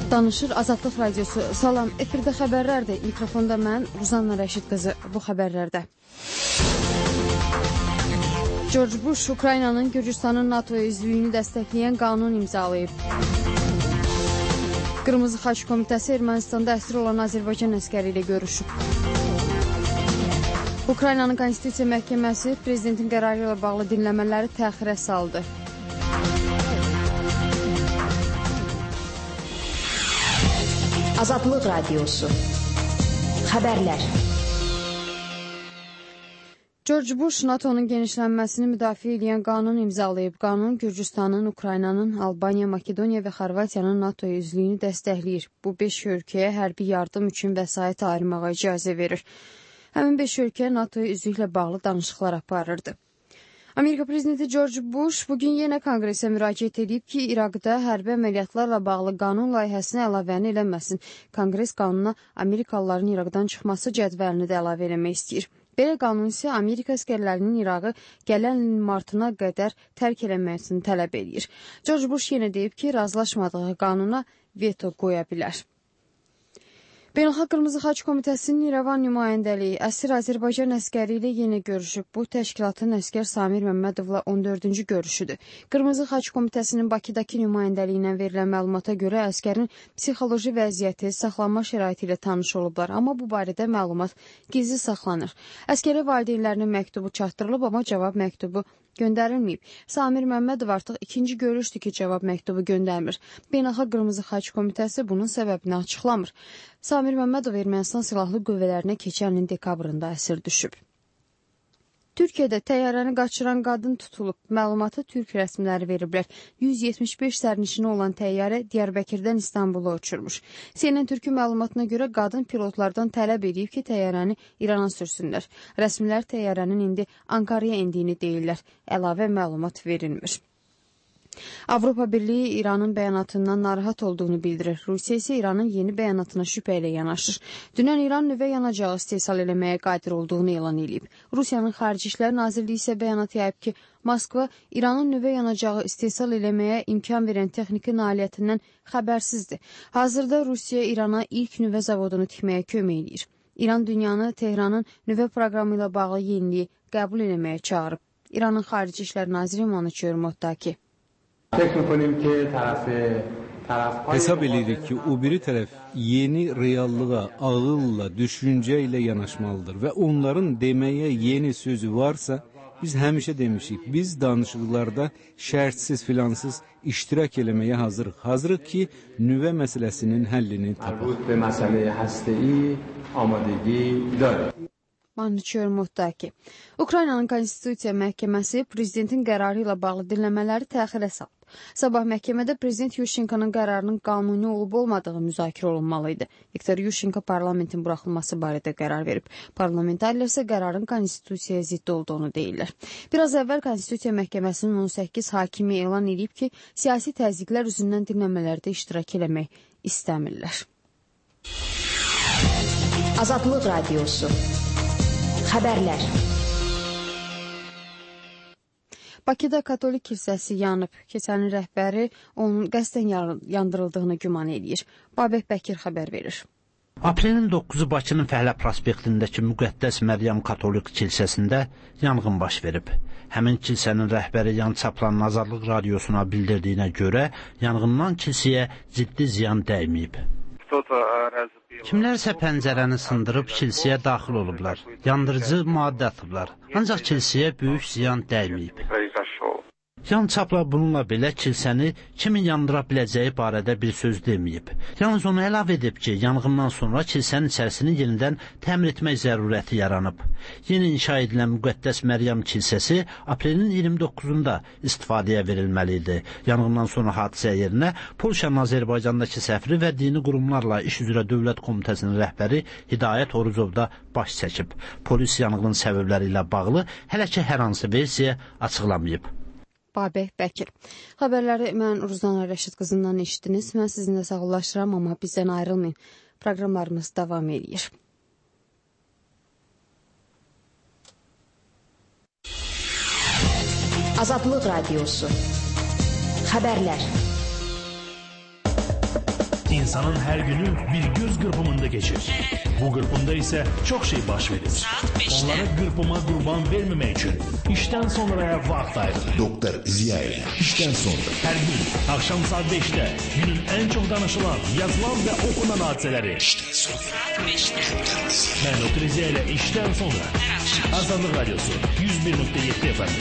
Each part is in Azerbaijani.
Danışır Azadlıq Radiosu. Salam, efirdə xəbərlərdir. Mikrofonda mən, Ruzanna Rəşid qızı. Bu xəbərlərdə. George Bush Ukraynanın Gürcüstanın NATO üzvlüyünü dəstəkləyən qanun imzalayıb. Qırmızı Xaç Komitəsi Ermənistanda əsir olan Azərbaycan əskəri ilə görüşüb. Ukraynanın Konstitusiya Məhkəməsi prezidentin qərarı ilə bağlı dinləmələri təxirə saldı. Azadlıq Radiosu. Xəbərlər. George Bush NATO'nun genişlənməsini müdafiə edən qanun imzalayıb. Qanun Gürcüstanın, Ukraynanın, Albaniya, Makedoniya və Xorvatiyanın NATO üzvlüyünü dəstəkləyir. Bu 5 ölkəyə hərbi yardım üçün vəsait ayırmağa icazə verir. Həmin 5 ölkə NATO üzvlüklə bağlı danışıqlar aparırdı. Amerika prezidenti George Bush bugün yenə Konqresə müraciət edib ki, İraqda hərbi əməliyyatlarla bağlı qanun layihəsini əlavəni eləməsin. Konqres qanuna Amerikalıların İraqdan çıxması cədvəlini də əlavə eləmək istəyir. Belə qanun isə Amerika əskərlərinin Irağı gələn ilin martına qədər tərk eləməsini tələb edir. George Bush yenə deyib ki, razılaşmadığı qanuna veto qoya bilər. Beynəlxalq Qırmızı Xaç Komitəsinin İrəvan nümayəndəliyi əsir Azərbaycan əskəri ilə yenə görüşüb. Bu, təşkilatın əskər Samir Məmmədovla 14-cü görüşüdür. Qırmızı Xaç Komitəsinin Bakıdakı nümayəndəliyindən verilən məlumata görə əskərin psixoloji vəziyyəti, saxlanma şəraiti ilə tanış olublar, amma bu barədə məlumat gizli saxlanır. Əskəri valideynlərinin məktubu çatdırılıb, amma cavab məktubu göndərilməyib. Samir Məmmədov artıq ikinci görüşdür ki, cavab məktubu göndərmir. Beynəlxalq Qırmızı Xaç Komitəsi bunun səbəbini açıqlamır. Samir Məmmədov Ermənistan silahlı qüvvələrinə keçən ilin dekabrında əsir düşüb. Türkiyədə təyyarəni qaçıran qadın tutulub. Məlumatı Türk rəsmiləri veriblər. 175 sərnişini olan təyyarə Diyarbəkirdən İstanbula uçurmuş. CNN Türkü məlumatına görə qadın pilotlardan tələb edib ki, təyyarəni İrana sürsünlər. Rəsmilər təyyarənin indi Ankaraya endiyini deyirlər. Əlavə məlumat verilmir. Avropa Birliyi İranın bəyanatından narahat olduğunu bildirir. Rusiya isə İranın yeni bəyanatına şübhə ilə yanaşır. Dünən İran nüvə yanacağı istehsal eləməyə qadir olduğunu elan edib. Rusiyanın Xarici İşlər Nazirliyi isə bəyanat yayıb ki, Moskva İranın nüvə yanacağı istehsal eləməyə imkan verən texniki nailiyyətindən xəbərsizdir. Hazırda Rusiya İrana ilk nüvə zavodunu tikməyə kömək edir. İran dünyanı Tehranın nüvə proqramı ilə bağlı yeniliyi qəbul eləməyə çağırıb. İranın Xarici İşlər Naziri Manuçer Mottaki. Hesab edirik ki, o biri tərəf yeni reallığa ağılla, düşüncə ilə yanaşmalıdır və onların deməyə yeni sözü varsa, biz həmişə demişik, biz danışıqlarda şərtsiz, filansız iştirak eləməyə hazırıq. Hazırıq ki, nüvə məsələsinin həllini tapaq. Manuçer Mottaki. Ukraynanın Konstitusiya Məhkəməsi prezidentin qərarı ilə bağlı dinləmələri təxirə salıb. Sabah məhkəmədə prezident Yushchenko'nun qərarının qanuni olub-olmadığı müzakirə olunmalıydı. Viktor Yushchenko parlamentin buraxılması barədə qərar verib. Parlamentarlər isə qərarın konstitusiyaya zidd olduğunu deyirlər. Biraz əvvəl Konstitusiya Məhkəməsinin 18 hakimi elan edib ki, siyasi təzyiqlər üzündən dinləmələrdə iştirak eləmək istəmirlər. Azadlıq Radiosu. Xəbərlər. Bakıda Katolik kilsəsi yanıb. Kilsənin rəhbəri onun qəsdən yandırıldığını güman edir. Babək Bəkir xəbər verir. Aprelin 9-u Bakının Fəhlə prospektindəki Müqəddəs Məryəm Katolik kilsəsində yanğın baş verib. Həmin kilsənin rəhbəri yan çapılan Azadlıq Radiosuna bildirdiyinə görə yanğından kilsəyə ciddi ziyan dəyməyib. Kimlərsə pəncərəni sındırıb kilsəyə daxil olublar. Yandırıcı maddə atıblar. Ancaq kilsəyə böyük ziyan dəyməyib. Yan çapla bununla belə kilsəni kimin yandıra biləcəyi barədə bir söz deməyib. Yalnız onu əlavə edib ki, yanğından sonra kilsənin içərisini yenidən təmir etmək zərurəti yaranıb. Yeni inşa edilən Müqəddəs Məryəm kilsəsi aprelin 29-unda istifadəyə verilməli idi. Yanğından sonra hadisə yerinə Polşanın Azərbaycandakı səfiri və dini qurumlarla iş üzrə Dövlət Komitəsinin rəhbəri Hidayət Orucov da baş çəkib. Polis yanğının səbəbləri ilə bağlı hələ ki hər hansı versiya açıqlamayıb. Babək Bəkir. Xəbərləri mən Ruzanna Rəşid qızından eşitdiniz. Mən sizinlə sağollaşıram, amma bizdən ayrılmayın. Proqramlarımız davam edir. Azadlıq Radiosu. Xəbərlər. İnsanın her günü bir göz qırpımında geçir. Bu qırpımda ise çok şey baş verir. Onları qırpıma qurban vermemek için işten sonraya vaxt ayırın. Doktor Ziyaeli, işten sonra. Her gün akşam saat 5'te günün en çok danışılan, yazılan ve okunan hadiseleri. İşten sonra. Ben Doktor Ziyaeli işten sonra. Azadlıq Radyosu 101.7 FM.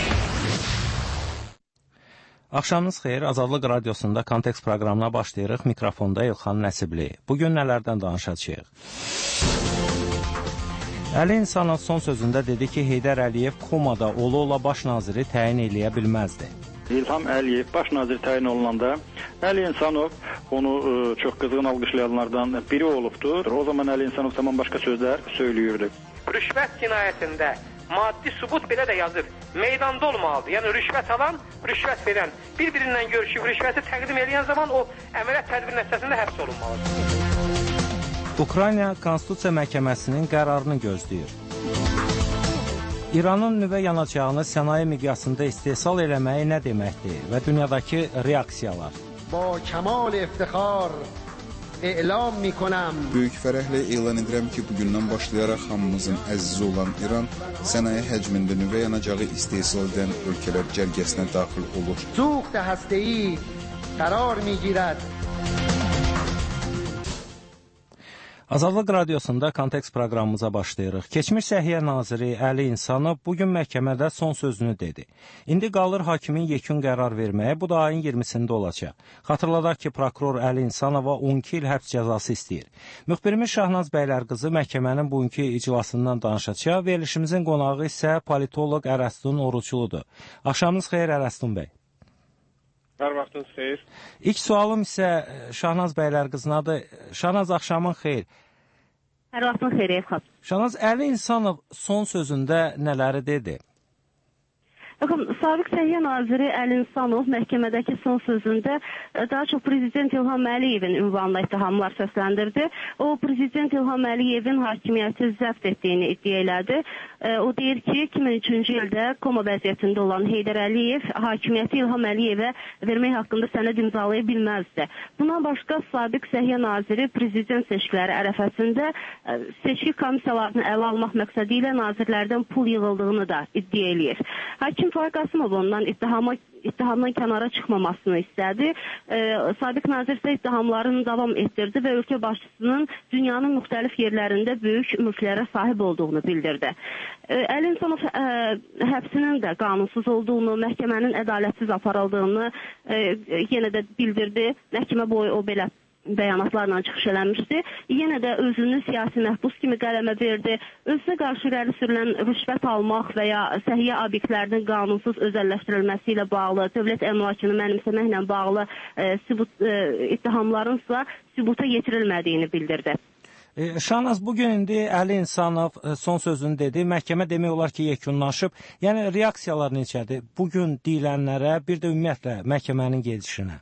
Axşamınız xeyir, Azadlıq Radiosunda Kontekst proqramına başlayırıq. Mikrofonda İlxan Nəsibli. Bugün nələrdən danışacağıq? Əli İnsanov son sözündə dedi ki, Heydər Əliyev komada ola baş naziri təyin eləyə bilməzdi. İlham Əliyev baş nazir təyin olunanda Əli İnsanov onu çox qızğın alqışlayanlardan biri olubdur. O zaman Əli İnsanov tamam başqa sözlər söylüyürdü. Rüşvət cinayətində maddi sübut belə də yazır. Meydanda olmalıdır. Yəni rüşvət alan, rüşvət verən bir-birindən görüşüb rüşvəti təqdim edən zaman o əməliyyat tədbir nəticəsində həbs olunmalıdır. Ukrayna Konstitusiya Məhkəməsinin qərarını gözləyir. İranın nüvə yanacağını sənaye miqyasında istehsal eləməyi nə deməkdir və dünyadakı reaksiyalar? Ba kamal iftixar e'lam mikonam. Böyük fərəhlə elan edirəm ki, bugündən başlayaraq hamımızın əzizi olan İran sənaye həcmində nüvə yanacağı istehsal edən ölkələr cərgəsinə daxil olur. Suxt hastei qarar migirad. Azadlıq Radiosunda Kontekst proqramımıza başlayırıq. Keçmiş Səhiyyə Naziri Əli İnsanov bugün məhkəmədə son sözünü dedi. İndi qalır hakimin yekun qərar verməyə, bu da ayın 20-sində olacaq. Xatırladaq ki, prokuror Əli İnsanova 12 il həbs cəzası istəyir. Müxbirimiz Şahnaz Bəylərqızı məhkəmənin bugünkü iclasından danışacaq. Verilişimizin qonağı isə politoloq Ərəstun Orucludur. Axşamınız xeyir Ərəstun bəy. Hər vaxtınız xeyir. İlk sualım isə Şahnaz Bəylərqızınadır. Şahnaz, axşamın xeyir. Hər vaxtın xeyir, Elxan. Şahnaz, Əli İnsanov son sözündə nələri dedi? Sabiq Səhiyyə Naziri Əli İnsanov məhkəmədəki son sözündə daha çox Prezident İlham Əliyevin ünvanla ittihamlar səsləndirdi. O, Prezident İlham Əliyevin hakimiyyəti zəbt etdiyini iddia elədi. O deyir ki, 2003-cü ildə koma vəziyyətində olan Heydər Əliyev hakimiyyəti İlham Əliyevə vermək haqqında sənəd imzalaya bilməzdi. Bundan başqa Sabiq Səhiyyə Naziri Prezident seçkiləri ərəfəsində seçki komissiyalarını ələ almaq məqsədi ilə nazirlərdən pul yığıldığını da iddia eləyir. Hakim Faik Qasımov ondan ittihamdan kənara çıxmamasını istədi. Sabiq nazir isə ittihamlarını davam etdirdi və ölkə başçısının dünyanın müxtəlif yerlərində böyük mülklərə sahib olduğunu bildirdi. Əli İnsanov həbsinin də qanunsuz olduğunu, məhkəmənin ədalətsiz aparıldığını yenə də bildirdi. Məhkəmə boyu o belə bəyanatlarla çıxış eləmişdi. Yenə də özünü siyasi məhbus kimi qələmə verdi. Özünə qarşı irəli sürülən rüşvət almaq və ya səhiyyə obyektlərinin qanunsuz özəlləşdirilməsi ilə bağlı, dövlət əmlakını mənimsəməklə bağlı ittihamlarınsa sübuta yetirilmədiyini bildirdi. Şahnaz, bugün indi Əli İnsanov son sözünü dedi. Məhkəmə demək olar ki, yekunlaşıb. Yəni, reaksiyalar necədir? Bugün deyilənlərə, bir də ümumiyyətlə məhkəmənin gedişinə.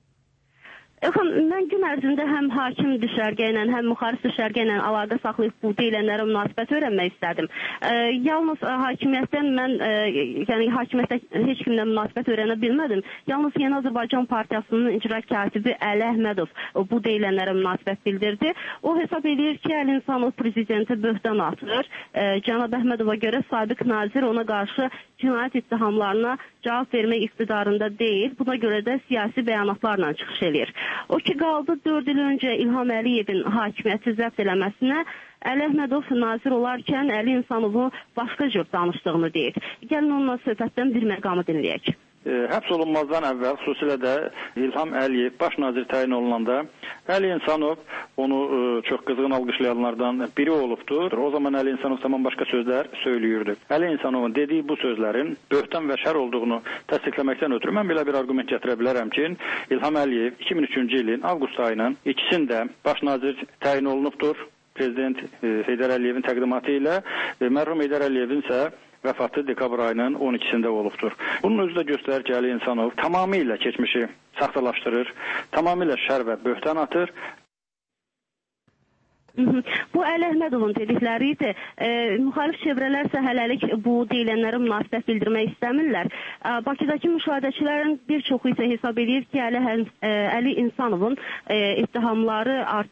Mən gün ərzində həm hakim düşərgə ilə, həm müxaric düşərgə ilə əlaqə saxlayıb bu deyilənlərə münasibət öyrənmək istədim. Yalnız hakimiyyətdən mən, yəni hakimiyyətdə heç kimlə münasibət öyrənə bilmədim. Yalnız Yeni Azərbaycan Partiyasının icra katibi Əli Əhmədov bu deyilənlərə münasibət bildirdi. O hesab edir ki, Əli İnsanov prezidenti böhtan atır. Cənab Əhmədova görə sabiq nazir ona qarşı cinayət ittihamlarına cavab vermək iqtidarında deyil. Buna görə də siyasi bəyanatlarla çıxış edir. O ki, qaldı 4 il öncə İlham Əliyevin hakimiyyəti zəbt eləməsinə, Əli Əhmədov nazir olarkən Əli İnsanovu başqa cür danışdığını deyir. Gəlin onunla söhbətdən bir məqamı dinləyək. Həbs olunmazdan əvvəl, xüsusilə də İlham Əliyev baş nazir təyin olunanda Əli İnsanov onu çox qızğın alqışlayanlardan biri olubdur. O zaman Əli İnsanov tamam başqa sözlər söylüyürdü. Əli İnsanovun dediyi bu sözlərin böhtan və şər olduğunu təsdiqləməkdən ötürü mən belə bir argument gətirə bilərəm ki, İlham Əliyev 2003-cü ilin avqust ayının 2-sində baş nazir təyin olunubdur. Prezident Heydər Əliyevin təqdimatı ilə mərhum Heydər Əliyevin isə vəfatı dekabr ayının 12-sində olubdur. Bunun özü də göstərir ki, Əli İnsanov tamamilə keçmişi saxtalaşdırır, tamamilə şər və böhtan atır. Bu Əli Əhmədovun dedikləri idi. Müxalif çevrələr isə hələlik bu deyilənlərə münasibət bildirmək istəmirlər. Bakıdakı müşahidəçilərin bir çoxu isə hesab edir ki, Əli İnsanovun ittihamları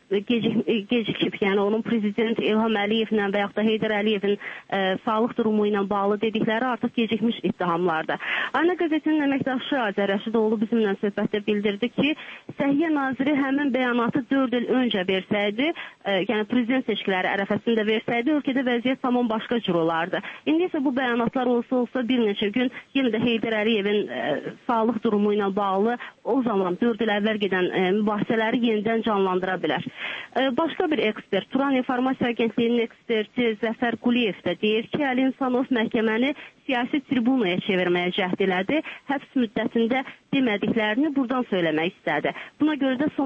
gecikib. Yəni onun prezident İlham Əliyevlə və yaxud da Heydər Əliyevin sağlıq durumu ilə bağlı dedikləri artıq gecikmiş ittihamlardır. Ana qəzetinin əməkdaşı Azər Rəşidoğlu bizimlə söhbətdə bildirdi ki, Səhiyyə naziri həmin bəyanatı 4 il öncə versəydi, yəni prezident seçkiləri ərəfəsində versəydi, ölkədə vəziyyət tamam başqa cür olardı. İndi isə bu bəyanatlar olsa bir neçə gün yenə də Heydər Əliyevin sağlıq durumu ilə bağlı o zaman 4 il əvvəl gedən mübahisələri yenidən canlandıra bilər. Başqa bir ekspert, Turan İnformasiya Agentliyinin eksperti Zəfər Quliyev də deyir ki, Əli İnsanov məhkəməni siyasi tribunaya çevirməyə cəhd elədi. Həbs müddətində demədiklərini buradan söyləmək istədi. Buna görə də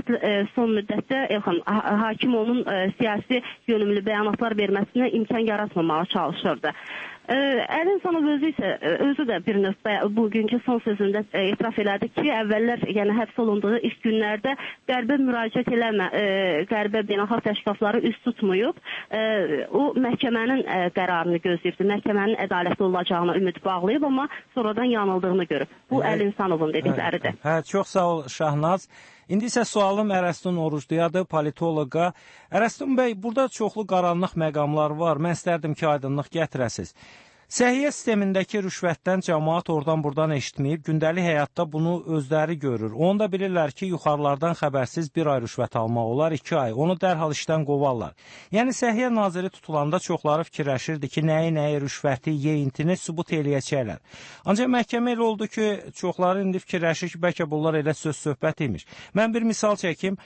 son müddətdə hakim onun siyasi yönümlü bəyanatlar verməsinə imkan yaratmamağa çalışırdı. Əli İnsanov özü də bir növ bugünkü son sözündə etiraf elədi ki, əvvəllər, yəni həbs olunduğu ilk günlərdə qərbə müraciət eləmə, qərbə beynəlxalq təşkilatları üst tutmayıb, o məhkəmənin qərarını gözləyibdi, məhkəmənin ədalətli olacağına ümid bağlayıb, amma sonradan yanıldığını görüb. Bu Əli İnsanovun dedikləridir. Çox sağ ol Şahnaz. İndi isə sualım Ərəstun Orucluyadır, politoloqa. Ərəstun bəy, burada çoxlu qaranlıq məqamlar var. Mən istərdim ki, aydınlıq gətirəsiz. Səhiyyə sistemindəki rüşvətdən cəmaat oradan-buradan eşitməyib, gündəlik həyatda bunu özləri görür. Onu da bilirlər ki, yuxarılardan xəbərsiz 1 ay rüşvət almaq olar, 2 ay. Onu dərhal işdən qovarlar. Yəni, Səhiyyə naziri tutulanda çoxları fikirləşirdi ki, nəyi, rüşvəti, yeyintini sübut eləyəcəklər. Ancaq məhkəmə elə oldu ki, çoxları indi fikirləşir ki, bəlkə bunlar elə söz-söhbət imiş. Mən bir misal çəkim.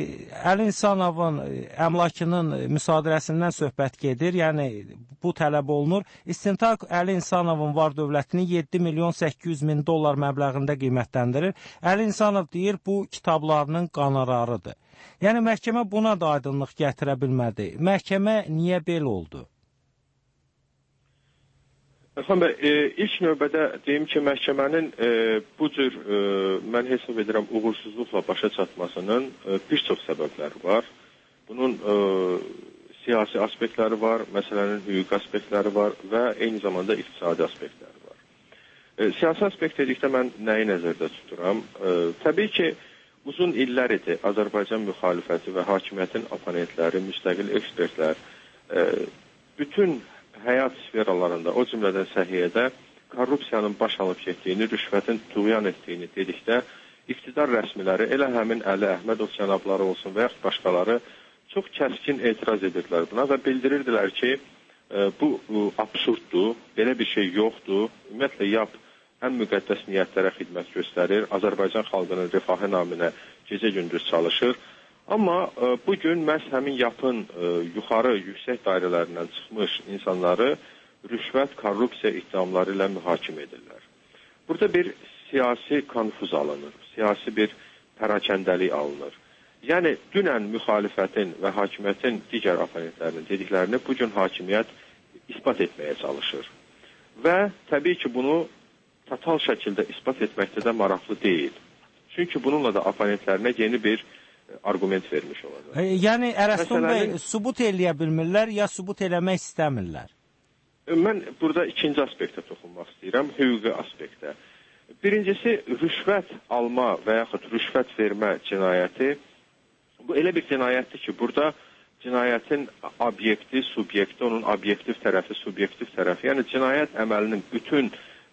Əli İnsanovun əmlakının müsadirəsindən söhbət gedir, yəni bu tələb olunur. İstintaq Əli İnsanovun var dövlətini 7 milyon 800 min dollar məbləğində qiymətləndirir. Əli İnsanov deyir, bu kitablarının qanararıdır. Yəni, məhkəmə buna da aydınlıq gətirə bilmədi. Məhkəmə niyə belə oldu? Əxan bəy, ilk növbədə deyim ki, məhkəmənin bu cür, mən hesab edirəm, uğursuzluqla başa çatmasının bir çox səbəbləri var. Bunun siyasi aspektləri var, məsələnin hüquqi aspektləri var və eyni zamanda iqtisadi aspektləri var. Siyasi aspekt dedikdə mən nəyi nəzərdə tuturam? Təbii ki, uzun illər idi Azərbaycan müxalifəti və hakimiyyətin oponentləri, müstəqil ekspertlər bütün həyat sferalarında, o cümlədən səhiyyədə korrupsiyanın baş alıb getdiyini, rüşvətin tuğyan etdiyini dedikdə iqtidar rəsmiləri, elə həmin Əli Əhmədov cənabları olsun və yaxud başqaları çox kəskin etiraz edirdilər buna və bildirirdilər ki, bu absurddur, belə bir şey yoxdur. Ümumiyyətlə, YAP ən müqəddəs niyyətlərə xidmət göstərir, Azərbaycan xalqının rifahı naminə gecə-gündüz çalışır. Amma bugün məhz həmin YAP-ın yuxarı, yüksək dairələrindən çıxmış insanları rüşvət, korrupsiya ittihamları ilə mühakimə edirlər. Burada bir siyasi konfuz alınır, siyasi bir pərakəndəlik alınır. Yəni, dünən müxalifətin və hakimiyyətin digər oponentlərinin dediklərini bugün hakimiyyət ispat etməyə çalışır. Və təbii ki, bunu total şəkildə ispat etməkdə də maraqlı deyil. Çünki bununla da oponentlərinə yeni bir argument vermiş olacaq. Yəni, Ərəstun bəy, sübut eləyə bilmirlər, ya sübut eləmək istəmirlər? Mən burada ikinci aspektə toxunmaq istəyirəm, hüquqi aspektə. Birincisi, rüşvət alma və yaxud rüşvət vermə cinayəti. Bu elə bir cinayətdir ki, burada cinayətin obyekti, subyekti, onun obyektiv tərəfi, subyektiv tərəfi, yəni cinayət əməlinin bütün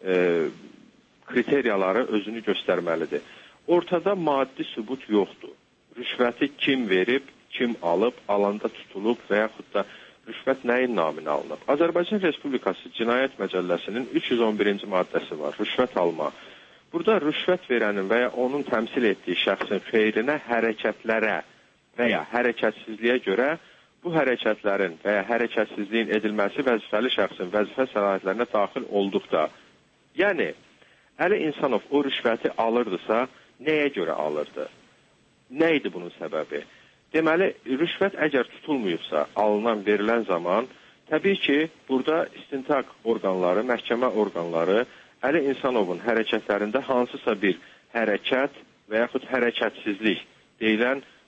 kriteriyaları özünü göstərməlidir. Ortada maddi sübut yoxdur. Rüşvəti kim verib, kim alıb, alanda tutulub və yaxud da rüşvət nəyin naminə alınıb. Azərbaycan Respublikası Cinayət Məcəlləsinin 311-ci maddəsi var, rüşvət alma. Burada rüşvət verənin və ya onun təmsil etdiyi şəxsin xeyrinə hərəkətlərə və ya hərəkətsizliyə görə bu hərəkətlərin və ya hərəkətsizliyin edilməsi vəzifəli şəxsin vəzifə səlahiyyətlərinə daxil olduqda, yəni Əli İnsanov o rüşvəti alırdısa, nəyə görə alırdı? Nə idi bunun səbəbi? Deməli, rüşvət əgər tutulmayıbsa, alınan, verilən zaman, təbii ki, burada istintaq orqanları, məhkəmə orqanları Əli İnsanovun hərəkətlərində hansısa bir hərəkət və yaxud hərəkətsizlik deyilən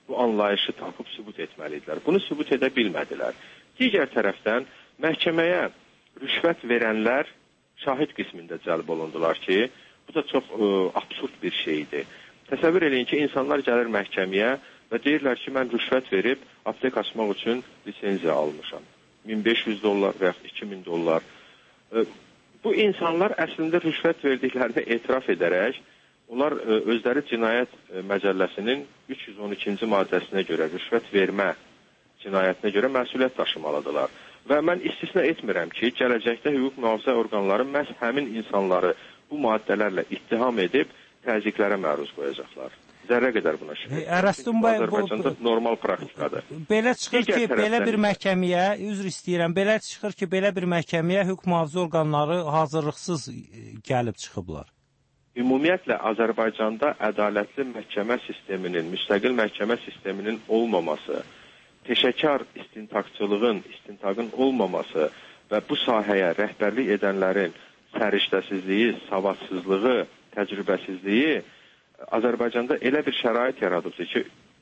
bu anlayışı tapıb sübut etməlidirlər. Bunu sübut edə bilmədilər. Digər tərəfdən məhkəməyə rüşvət verənlər şahid qismində cəlb olundular ki, bu da çox absurd bir şeydir. Təsəvvür edin ki, insanlar gəlir məhkəməyə və deyirlər ki, mən rüşvət verib aptek açmaq üçün lisenziya almışam. $1500 və yaxud $2000. Bu insanlar əslində rüşvət verdiklərini etiraf edərək, onlar özləri cinayət məcəlləsinin 312-ci maddəsinə görə, rüşvət vermə cinayətinə görə məsuliyyət daşımalıdırlar. Və mən istisna etmirəm ki, gələcəkdə hüquq mühafizə orqanları məhz həmin insanları bu maddələrlə ittiham edib təzyiqlərə məruz qoyacaqlar. Zərrə qədər buna şübhə. Azərbaycanda normal praktikadır. Belə çıxır ki, belə bir məhkəməyə, üzr istəyirəm, belə çıxır ki, belə bir məhkəməyə hüquq mühafizə orqanları hazırlıqsız gəlib çıxıblar. Ümumiyyətlə, Azərbaycanda ədalətli məhkəmə sisteminin, müstəqil məhkəmə sisteminin olmaması, peşəkar istintaqın olmaması və bu sahəyə rəhbərlik edənlərin səriştəsizliyi, savadsızlığı, təcrübəsizliyi Azərbaycanda elə bir şərait yaradıbdır ki,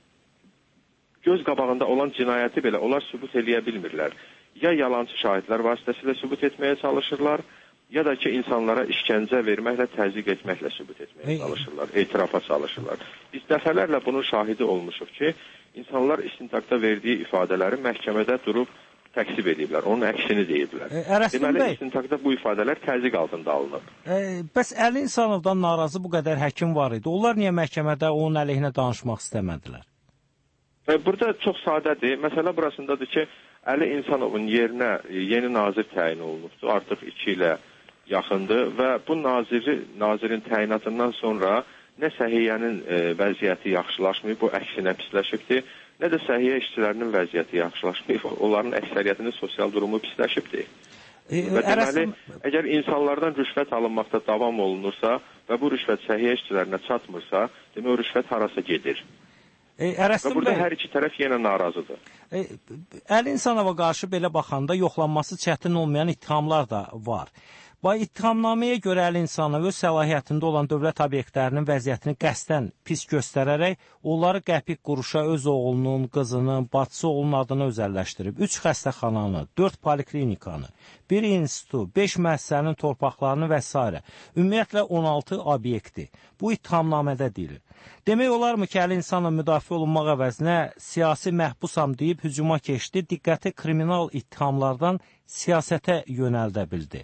göz qabağında olan cinayəti belə onlar sübut eləyə bilmirlər. Ya yalancı şahidlər vasitəsilə sübut etməyə çalışırlar, ya da ki, insanlara işgəncə verməklə, təzyiq etməklə sübut etməyə çalışırlar, etirafa çalışırlar. Biz dəfələrlə bunun şahidi olmuşuq ki, insanlar istintaqda verdiyi ifadələri məhkəmədə durub təksib ediblər, onun əksini deyiblər. Deməli, istintaqda bu ifadələr təzyiq altında alınıb. Bəs Əli İnsanovdan narazı bu qədər həkim var idi. Onlar niyə məhkəmədə onun əleyhinə danışmaq istəmədilər? Burada çox sadədir. Məsələ burasındadır ki, Əli İnsanovun yerinə yeni nazir təyin olunubdur. Artıq 2 ilə yaxındır və bu nazirin təyinatından sonra nə səhiyyənin vəziyyəti yaxşılaşmayıb, bu əksinə pisləşibdir. Nə də səhiyyə işçilərinin vəziyyəti yaxşılaşmayıb, onların əksəriyyətinin sosial durumu pisləşibdir. Və deməli, əgər insanlardan rüşvət alınmaqda davam olunursa və bu rüşvət səhiyyə işçilərinə çatmırsa, demək o rüşvət harasa gedir. Və burada hər iki tərəf yenə narazıdır. Əli İnsanova qarşı belə baxanda yoxlanması çətin olmayan ittihamlar da var. İttihamnaməyə görə Əli İnsanov öz səlahiyyətində olan dövlət obyektlərinin vəziyyətini qəsdən pis göstərərək, onları qəpik quruşa öz oğlunun, qızının, bacısı oğlunun adını özəlləşdirib. 3 xəstəxananı, 4 poliklinikanı, 1 institutu, 5 müəssisənin torpaqlarını və s. Ümumiyyətlə 16 obyekti. Bu ittihamnamədə deyilir. Demək olarmı ki, Əli İnsanov müdafiə olunmaq əvəzinə siyasi məhbusam deyib hücuma keçdi, diqqəti kriminal ittihamlardan siyasətə yönəldə bildi.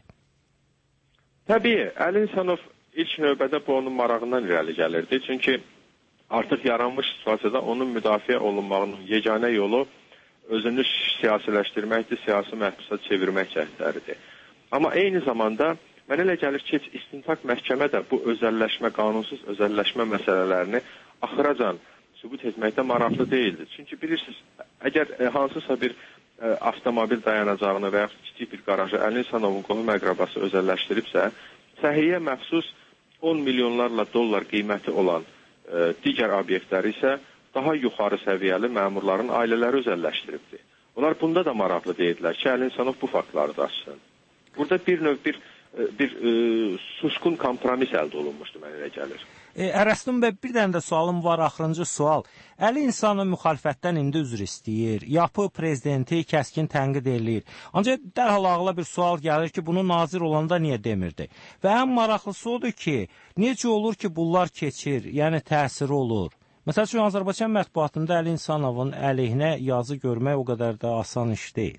Təbii, Əli İnsanov ilk növbədə bu onun marağından irəli gəlirdi. Çünki artıq yaranmış situasiyada onun müdafiə olunmağının yeganə yolu özünü siyasiləşdirməkdir, siyasi məhbusa çevirmək cəhdləridir. Amma eyni zamanda mənə elə gəlir ki, istintaq məhkəmə də bu özəlləşmə, qanunsuz özəlləşmə məsələlərini axıracan sübut etməkdə maraqlı deyildir. Çünki bilirsiniz, əgər hansısa bir avtomobil dayanacağını və yaxud kiçik bir qarajı Əli İnsanovun qohum əqrabası özəlləşdiribsə, səhiyyə məxsus 10 milyonlarla dollar qiyməti olan digər obyektləri isə daha yuxarı səviyyəli məmurların ailələri özəlləşdiribdir. Onlar bunda da maraqlı deyirlər ki, Əli İnsanov bu faktları da açsın. Burada bir susqun kompromis əldə olunmuşdu, mənə elə gəlir. Ərəstun bəy, bir dənə də sualım var, axırıncı sual. Əli İnsanov müxalifətdən indi üzr istəyir, yapı prezidenti kəskin tənqid eləyir. Ancaq dərhal ağla bir sual gəlir ki, bunu nazir olanda niyə demirdi? Və ən maraqlısı odur ki, necə olur ki, bunlar keçir, yəni təsiri olur? Məsəl üçün, Azərbaycan mətbuatında Əli İnsanovun əleyhinə yazı görmək o qədər də asan iş deyil.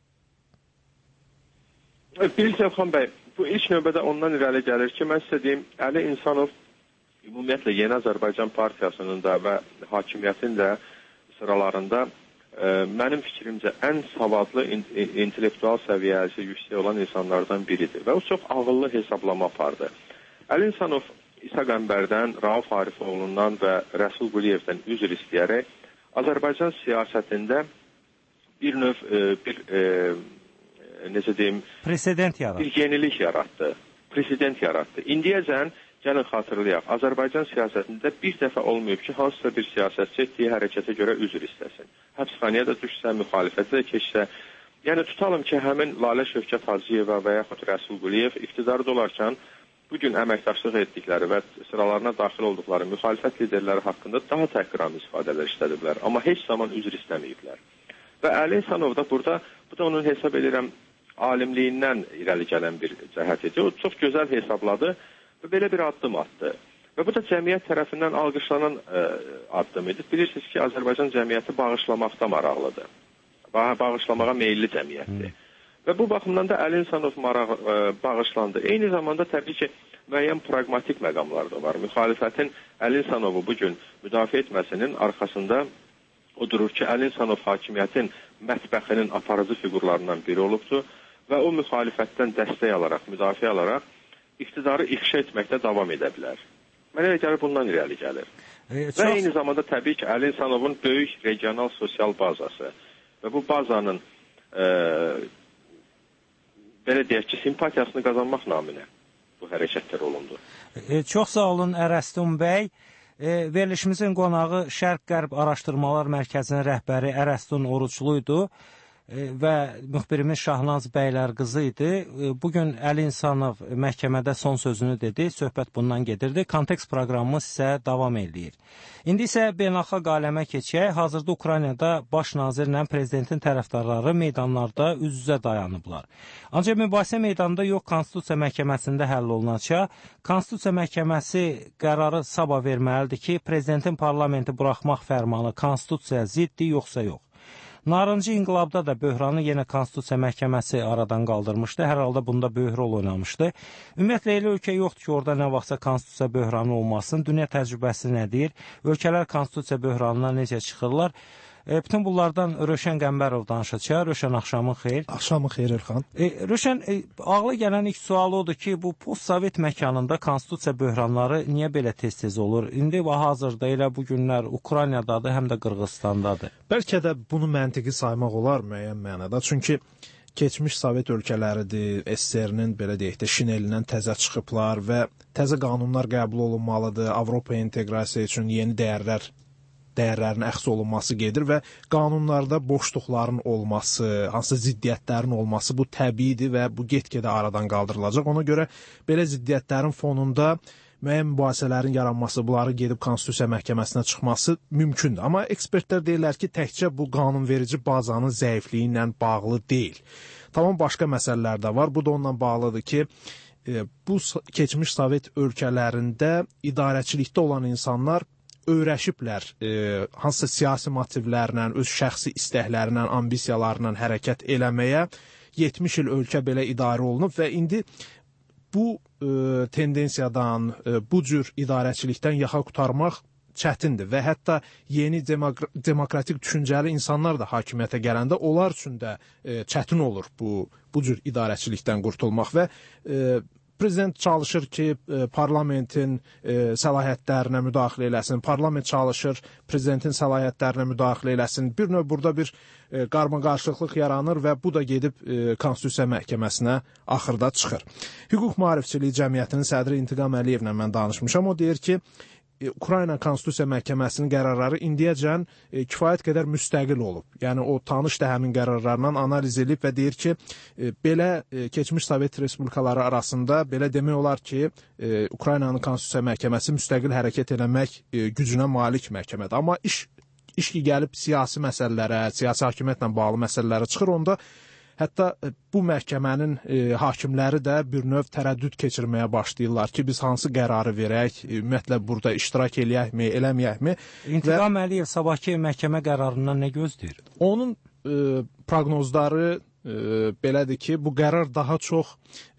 Bilirsiniz, Xan bəy, bu ilk növbədə ondan irəli gəlir ki, mən sizə deyim, Əli İnsanov ümumiyyətlə Yeni Azərbaycan Partiyasının da və hakimiyyətin də sıralarında mənim fikrimcə ən savadlı, intellektual səviyyəsi yüksək olan insanlardan biridir və o çox ağıllı hesablama apardı. Əli İnsanov İsa Qəmbərdən, Rauf Arifoğlundan və Rəsul Quliyevdən üzr istəyərək Azərbaycan siyasətində bir növ necə deyim, bir yenilik yaratdı, president yaratdı. İndiyəcən gəlin xatırlayaq, Azərbaycan siyasətində bir dəfə olmayıb ki, hansısa bir siyasətçi etdiyi hərəkətə görə üzr istəsin. Həbsxanaya da düşsə, müxalifətə də keçsə. Yəni, tutalım ki, həmin Lalə Şövkət Hacıyeva və yaxud Rəsul Quliyev iqtidarda olarkən bugün əməkdaşlıq etdikləri və sıralarına daxil olduqları müxalifət liderləri haqqında daha təhqiramiz ifadələr işlədiblər, amma heç zaman üzr istəməyiblər. Və Əli İhsanov da burada, bu da onun hesab edirəm, alimliyindən irəli gələn bir cəhət idi. O çox gözəl hesabladı və belə bir addım atdı. Və bu da cəmiyyət tərəfindən alqışlanan addım idi. Bilirsiniz ki, Azərbaycan cəmiyyəti bağışlamaqda maraqlıdır. Bağışlamağa meyilli cəmiyyətdir. Və bu baxımdan da Əli İhsanov bağışlandı. Eyni zamanda təbii ki, müəyyən praqmatik məqamlar da var. Müxalifətin Əli İhsanovu bugün müdafiə etməsinin arxasında o durur ki, Əli İhsanov hakimiyyətin mətbəxinin aparıcı fiqurlarından biri olubdur və o müxalifətdən dəstək alaraq, müdafiə alaraq iqtidarı ifşa etməkdə davam edə bilər. Mənə elə gəlir bundan irəli gəlir. Və eyni zamanda təbii ki, Əli İhsanovun böyük regional sosial bazası və bu bazanın belə deyək ki, simpatiyasını qazanmaq naminə bu hərəkətlər olundu. Çox sağ olun Ərəstun bəy. Verilişimizin qonağı Şərq-Qərb Araşdırmalar Mərkəzinin rəhbəri Ərəstun Oruclu idi və müxbirimiz Şahnaz bəylər qızı idi. Bugün Əli İhsanov məhkəmədə son sözünü dedi, söhbət bundan gedirdi. Kontekst proqramımız isə davam edir. İndi isə beynəlxalq aləmə keçək. Hazırda Ukraynada baş nazirlə prezidentin tərəfdarları meydanlarda üz-üzə dayanıblar. Ancaq mübahisə meydanında yox, Konstitusiya məhkəməsində həll olunacaq. Konstitusiya məhkəməsi qərarı sabah verməlidir ki, prezidentin parlamenti buraxmaq fərmanı konstitusiyaya ziddir, yoxsa yox. Narıncı inqilabda da böhranı yenə Konstitusiya məhkəməsi aradan qaldırmışdı. Hər halda bunda böyük rol oynamışdı. Ümumiyyətlə elə ölkə yoxdur ki, orada nə vaxtsa Konstitusiya böhranı olmasın. Dünya təcrübəsi nə deyir? Ölkələr Konstitusiya böhranından necə çıxırlar? Bütün bunlardan Röşən Qəmbərov danışacaq. Röşən, axşamın xeyir. Axşamın xeyir Elxan. Röşən, ağla gələn ilk sual odur ki, bu post-sovet məkanında konstitusiya böhranları niyə belə tez-tez olur? İndi hazırda elə bu günlər Ukraynadadır, həm də Qırğızstandadır. Bəlkə də bunu məntiqi saymaq olar müəyyən mənada. Çünki keçmiş Sovet ölkələridir, SSR-nin belə deyək də şinelindən təzə çıxıblar və təzə qanunlar qəbul olunmalıdır. Avropa inteqrasiya üçün yeni dəyərlərin əxs olunması gedir və qanunlarda boşluqların olması, hansısa ziddiyyətlərin olması bu təbiidir və bu get-gedə aradan qaldırılacaq. Ona görə belə ziddiyyətlərin fonunda müəyyən mübahisələrin yaranması, bunları gedib Konstitusiya məhkəməsinə çıxması mümkündür. Amma ekspertlər deyirlər ki, təkcə bu qanunverici bazanın zəifliyi ilə bağlı deyil. Tamam başqa məsələlər də var. Bu da onunla bağlıdır ki, bu keçmiş Sovet ölkələrində idarəçilikdə olan insanlar öyrəşiblər, hansısa siyasi motivlərlə, öz şəxsi istəklərlə, ambisiyalarla hərəkət eləməyə. 70 il ölkə belə idarə olunub və indi bu tendensiyadan, bu cür idarəçilikdən yaxa qurtarmaq çətindir və hətta yeni demokratik düşüncəli insanlar da hakimiyyətə gələndə onlar üçün də çətin olur bu cür idarəçilikdən qurtulmaq və prezident çalışır ki, parlamentin səlahiyyətlərinə müdaxilə eləsin, parlament çalışır prezidentin səlahiyyətlərinə müdaxilə eləsin. Bir növ burada bir qarmaqarışıqlıq yaranır və bu da gedib Konstitusiya məhkəməsinə axırda çıxır. Hüquq Maarifçiliyi Cəmiyyətinin sədri İntiqam Əliyevlə mən danışmışam. O deyir ki, Ukrayna Konstitusiya Məhkəməsinin qərarları indiyəcən kifayət qədər müstəqil olub. Yəni o tanış da həmin qərarlarla analiz edib və deyir ki, belə keçmiş Sovet respublikaları arasında belə demək olar ki, Ukraynanın Konstitusiya Məhkəməsi müstəqil hərəkət etmək gücünə malik məhkəmədir. Amma iş ki gəlib siyasi məsələlərə, siyasi hakimiyyətlə bağlı məsələlərə çıxır, onda hətta bu məhkəmənin hakimləri də bir növ tərəddüd keçirməyə başlayırlar ki, biz hansı qərarı verək, ümumiyyətlə burada iştirak eləyəkmi, eləməyəkmi? İntiqam Əliyev sabahki məhkəmə qərarından nə gözləyir? Onun proqnozları belədir ki, bu qərar daha çox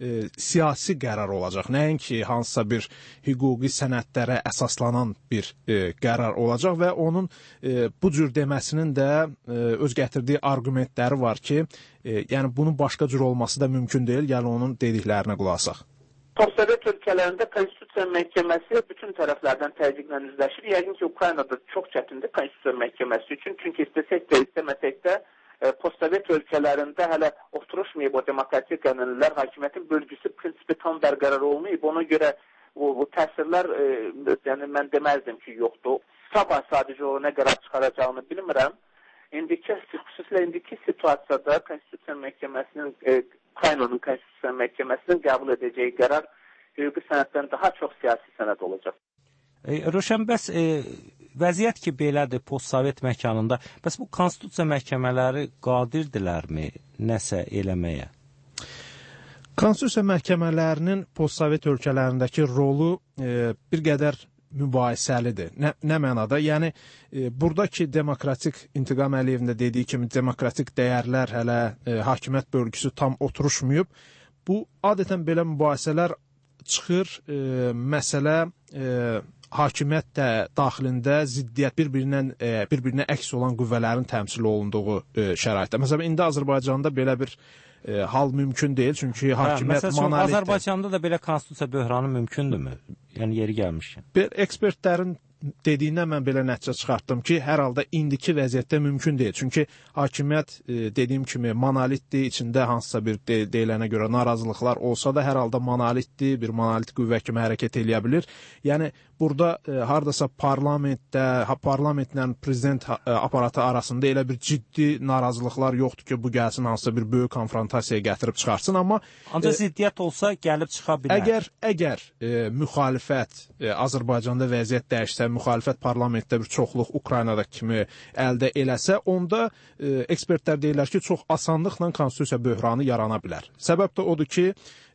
siyasi qərar olacaq. Nəinki hansısa bir hüquqi sənədlərə əsaslanan bir qərar olacaq və onun bu cür deməsinin də öz gətirdiyi arqumentləri var ki, yəni bunun başqa cür olması da mümkün deyil. Yəni onun dediklərinə qulaq asaq. Postsovet ölkələrində Konstitusiya məhkəməsi bütün tərəflərdən təzyiqlə üzləşir. Yəqin ki, Ukraynada çox çətindir Konstitusiya məhkəməsi üçün. Çünki istəsək də, istəməsək də postsovet ölkələrində hələ oturuşmayıb o demokratik ənənələr, hakimiyyətin bölgüsü prinsipi tam bərqərar olmayıb. Ona görə bu təsirlər, yəni mən deməzdim ki, yoxdur. Sabah sadəcə o nə qərar çıxaracağını bilmirəm. Xüsusilə indiki situasiyada Konstitusiya Məhkəməsinin, Ukraynanın Konstitusiya Məhkəməsinin qəbul edəcəyi qərar hüquqi sənəddən daha çox siyasi sənəd olacaq. Rövşən, bəs vəziyyət ki belədir postsovet məkanında, bəs bu konstitusiya məhkəmələri qadirdirlərmi nəsə eləməyə? Konstitusiya məhkəmələrinin postsovet ölkələrindəki rolu bir qədər mübahisəlidir. Nə mənada? Yəni, buradakı demokratik İntiqam Əliyevin də dediyi kimi demokratik dəyərlər hələ hakimiyyət bölgüsü tam oturuşmayıb. Bu, adətən belə mübahisələr çıxır, məsələ hakimiyyət də daxilində ziddiyyət bir-birinə əks olan qüvvələrin təmsil olunduğu şəraitdə. Məsələn, indi Azərbaycanda belə bir hal mümkün deyil, çünki hakimiyyət monolitdir. Azərbaycanda da belə konstitusiya böhranı mümkündürmü? Yəni yeri gəlmişkən. Ekspertlərin dediyindən mən belə nəticə çıxartdım ki, hər halda indiki vəziyyətdə mümkün deyil. Çünki hakimiyyət, dediyim kimi, monolitdir, içində hansısa bir deyilənə görə narazılıqlar olsa da hər halda monolitdir, bir monolit qüvvə kimi hərəkət eləyə bilir. Yəni, burada hardasa parlamentlə prezident aparatı arasında elə bir ciddi narazılıqlar yoxdur ki, bu gəlsin hansısa bir böyük konfrontasiyaya gətirib çıxarsın, amma ancaq ziddiyyət olsa gəlib çıxa bilər. Əgər müxalifət Azərbaycanda vəziyyət dəyişsə, müxalifət parlamentdə bir çoxluq Ukraynada kimi əldə eləsə, onda ekspertlər deyirlər ki, çox asanlıqla konstitusiya böhranı yarana bilər. Səbəb də odur ki,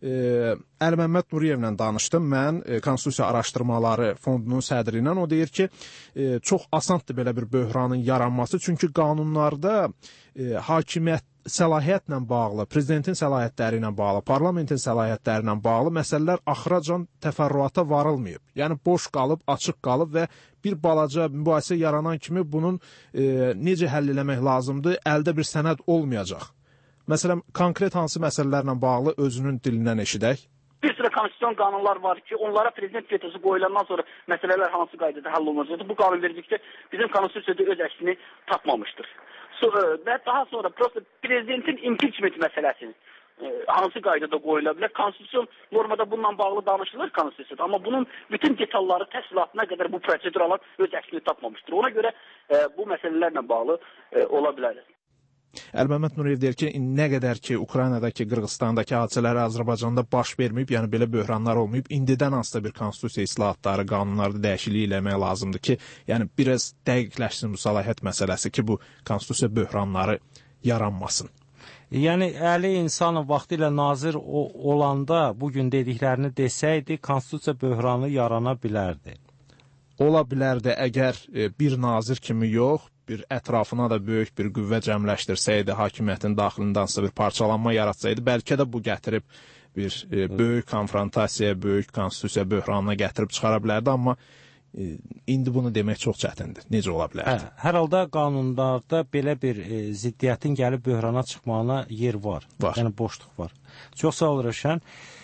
Əli Məmməd Nuriyevlə danışdım mən, Konstitusiya Araşdırmaları Fondunun sədri ilə. O deyir ki, çox asandır belə bir böhranın yaranması, çünki qanunlarda hakimiyyət səlahiyyətlə bağlı, prezidentin səlahiyyətləri ilə bağlı, parlamentin səlahiyyətləri ilə bağlı məsələlər axıracan təfərrüata varılmayıb. Yəni, boş qalıb, açıq qalıb və bir balaca mübahisə yaranan kimi bunun necə həll eləmək lazımdır, əldə bir sənəd olmayacaq. Məsələn, konkret hansı məsələlərlə bağlı özünün dilindən eşidək? Bir sürü konstitusiyon qanunlar var ki, onlara prezident vetosu qoyulandan sonra məsələlər hansı qaydada həll olunacaqdır? Bu qanunvericilikdə bizim konstitusiyada öz əksini tapmamışdır. Və daha sonra prezidentin impeachment məsələsi hansı qaydada qoyula bilər? Konstitusiyon normada bununla bağlı danışılır konstitusiyada, amma bunun bütün detalları, təfsilatına qədər bu proseduralar öz əksini tapmamışdır. Ona görə bu məsələlərlə bağlı ola bilər. Əli Məmməd Nuriyev deyir ki, nə qədər ki, Ukraynadakı, Qırğızstandakı hadisələri Azərbaycanda baş verməyib, yəni belə böhranlar olmayıb, indidən hansısa bir konstitusiya islahatları, qanunlarda dəyişiklik eləmək lazımdır ki, yəni biraz dəqiqləşsin bu səlahiyyət məsələsi ki, bu konstitusiya böhranları yaranmasın. Yəni, Əli İnsanov vaxtilə nazir olanda bugün dediklərini desəydi, konstitusiya böhranı yarana bilərdi. Ola bilərdi, əgər bir nazir kimi yox, bir ətrafına da böyük bir qüvvə cəmləşdirsəydi, hakimiyyətin daxilindansa bir parçalanma yaratsaydı, bəlkə də bu gətirib bir böyük konfrontasiyaya, böyük konstitusiya böhranına gətirib çıxara bilərdi, amma indi bunu demək çox çətindir. Necə ola bilərdi? Hər halda qanunlarda belə bir ziddiyyətin gəlib böhrana çıxmağına yer var. Yəni boşluq var. Çox sağ ol, Rövşən.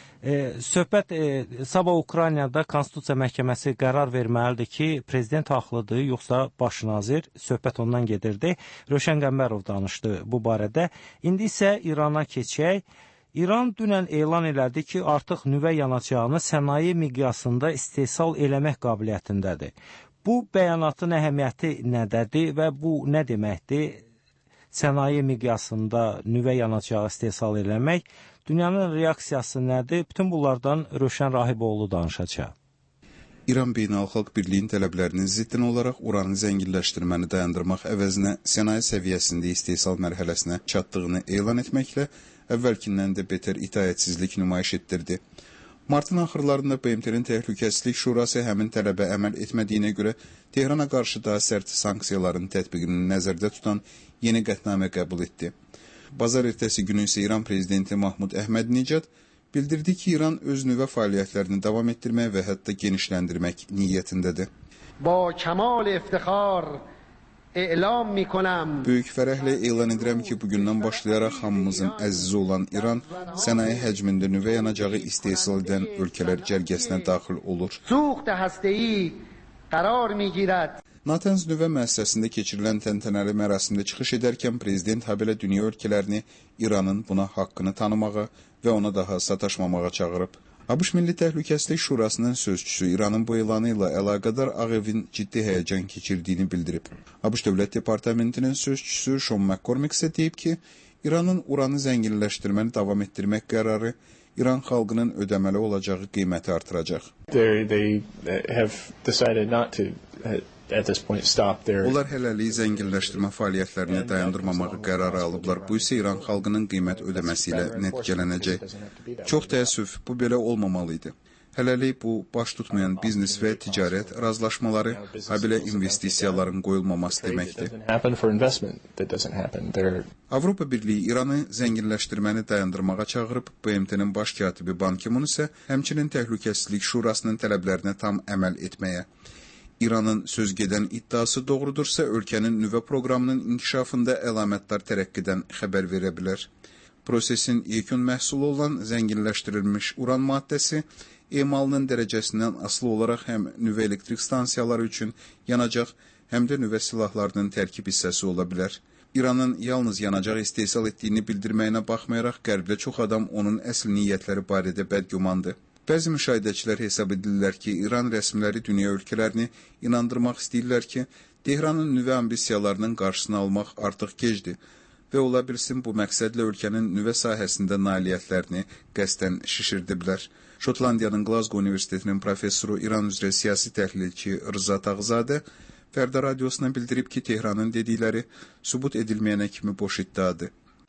Söhbət sabah Ukraynada Konstitusiya Məhkəməsi qərar verməlidir ki, prezident haqlıdır, yoxsa baş nazir. Söhbət ondan gedirdi. Rövşən Qəmbərov danışdı bu barədə. İndi isə İrana keçək. İran dünən elan elədi ki, artıq nüvə yanacağını sənaye miqyasında istehsal eləmək qabiliyyətindədir. Bu bəyanatın əhəmiyyəti nədədir və bu nə deməkdir? Sənaye miqyasında nüvə yanacağı istehsal eləmək, dünyanın reaksiyası nədir? Bütün bunlardan Rövşən Rahiboğlu danışacaq. İran Beynəlxalq Birliyin tələblərinin ziddinə olaraq uranı zənginləşdirməni dayandırmaq əvəzinə sənaye səviyyəsində istehsal mərhələsinə çatdığını elan etməklə əvvəlkindən də betər itaətsizlik nümayiş etdirdi. Martın axırlarında BMT-nin Təhlükəsizlik Şurası həmin tələbə əməl etmədiyinə görə Tehrana qarşı daha sərt sanksiyaların tətbiqini nəzərdə tutan yeni qətnamə qəbul etdi. Bazar ertəsi günü isə İran prezidenti Mahmud Əhmədinecad bildirdi ki, İran öz nüvə fəaliyyətlərini davam etdirmək və hətta genişləndirmək niyyətindədir. Ba kemal iftixar e'lam mikonam. Böyük fərəhlə elan edirəm ki, bugündən başlayaraq hamımızın əzizi olan İran sənaye həcmində nüvə yanacağı istehsal edən ölkələr cərgəsinə daxil olur. Suğd həstəyi qərar migirad. Natanz nüvə müəssisəsində keçirilən təntənəli mərasimdə çıxış edərkən prezident habelə dünya ölkələrini İranın buna haqqını tanımağa və ona daha sataşmamağa çağırıb. ABŞ Milli Təhlükəsizlik Şurasının sözçüsü İranın bu elanı ilə əlaqədar Ağ Evin ciddi həyəcan keçirdiyini bildirib. ABŞ Dövlət Departamentinin sözçüsü Sean McCormick isə deyib ki, İranın uranı zənginləşdirməni davam etdirmək qərarı İran xalqının ödəməli olacağı qiyməti artıracaq. Onlar hələlik zənginləşdirmə fəaliyyətlərini dayandırmamağı qərarı alıblar. Bu isə İran xalqının qiymət ödəməsi ilə nəticələnəcək. Çox təəssüf, bu belə olmamalıydı. Hələlik bu, baş tutmayan biznes və ticarət razılaşmaları, habelə investisiyaların qoyulmaması deməkdir. Avropa Birliyi İranı zənginləşdirməni dayandırmağa çağırıb, BMT-nin baş katibi Ban Ki-mun isə həmçinin Təhlükəsizlik Şurasının tələblərinə tam əməl etməyə. İranın sözgedən iddiası doğrudursa, ölkənin nüvə proqramının inkişafında əlamətdar tərəqqidən xəbər verə bilər. Prosesin yekun məhsulu olan zənginləşdirilmiş uran maddəsi emalının dərəcəsindən asılı olaraq həm nüvə elektrik stansiyaları üçün yanacaq, həm də nüvə silahlarının tərkib hissəsi ola bilər. İranın yalnız yanacaq istehsal etdiyini bildirməyinə baxmayaraq, Qərbdə çox adam onun əsl niyyətləri barədə bədgümandır. Bəzi müşahidəçilər hesab edirlər ki, İran rəsmiləri dünya ölkələrini inandırmaq istəyirlər ki, Tehranın nüvə ambisiyalarının qarşısını almaq artıq gecdir və ola bilsin bu məqsədlə ölkənin nüvə sahəsində nailiyyətlərini qəsdən şişirdiblər. Şotlandiyanın Glasgow Universitetinin professoru, İran üzrə siyasi təhlilçi Rıza Tağzadə Fərdə Radiosuna bildirib ki, Tehranın dedikləri sübut edilməyənə kimi boş iddiadır.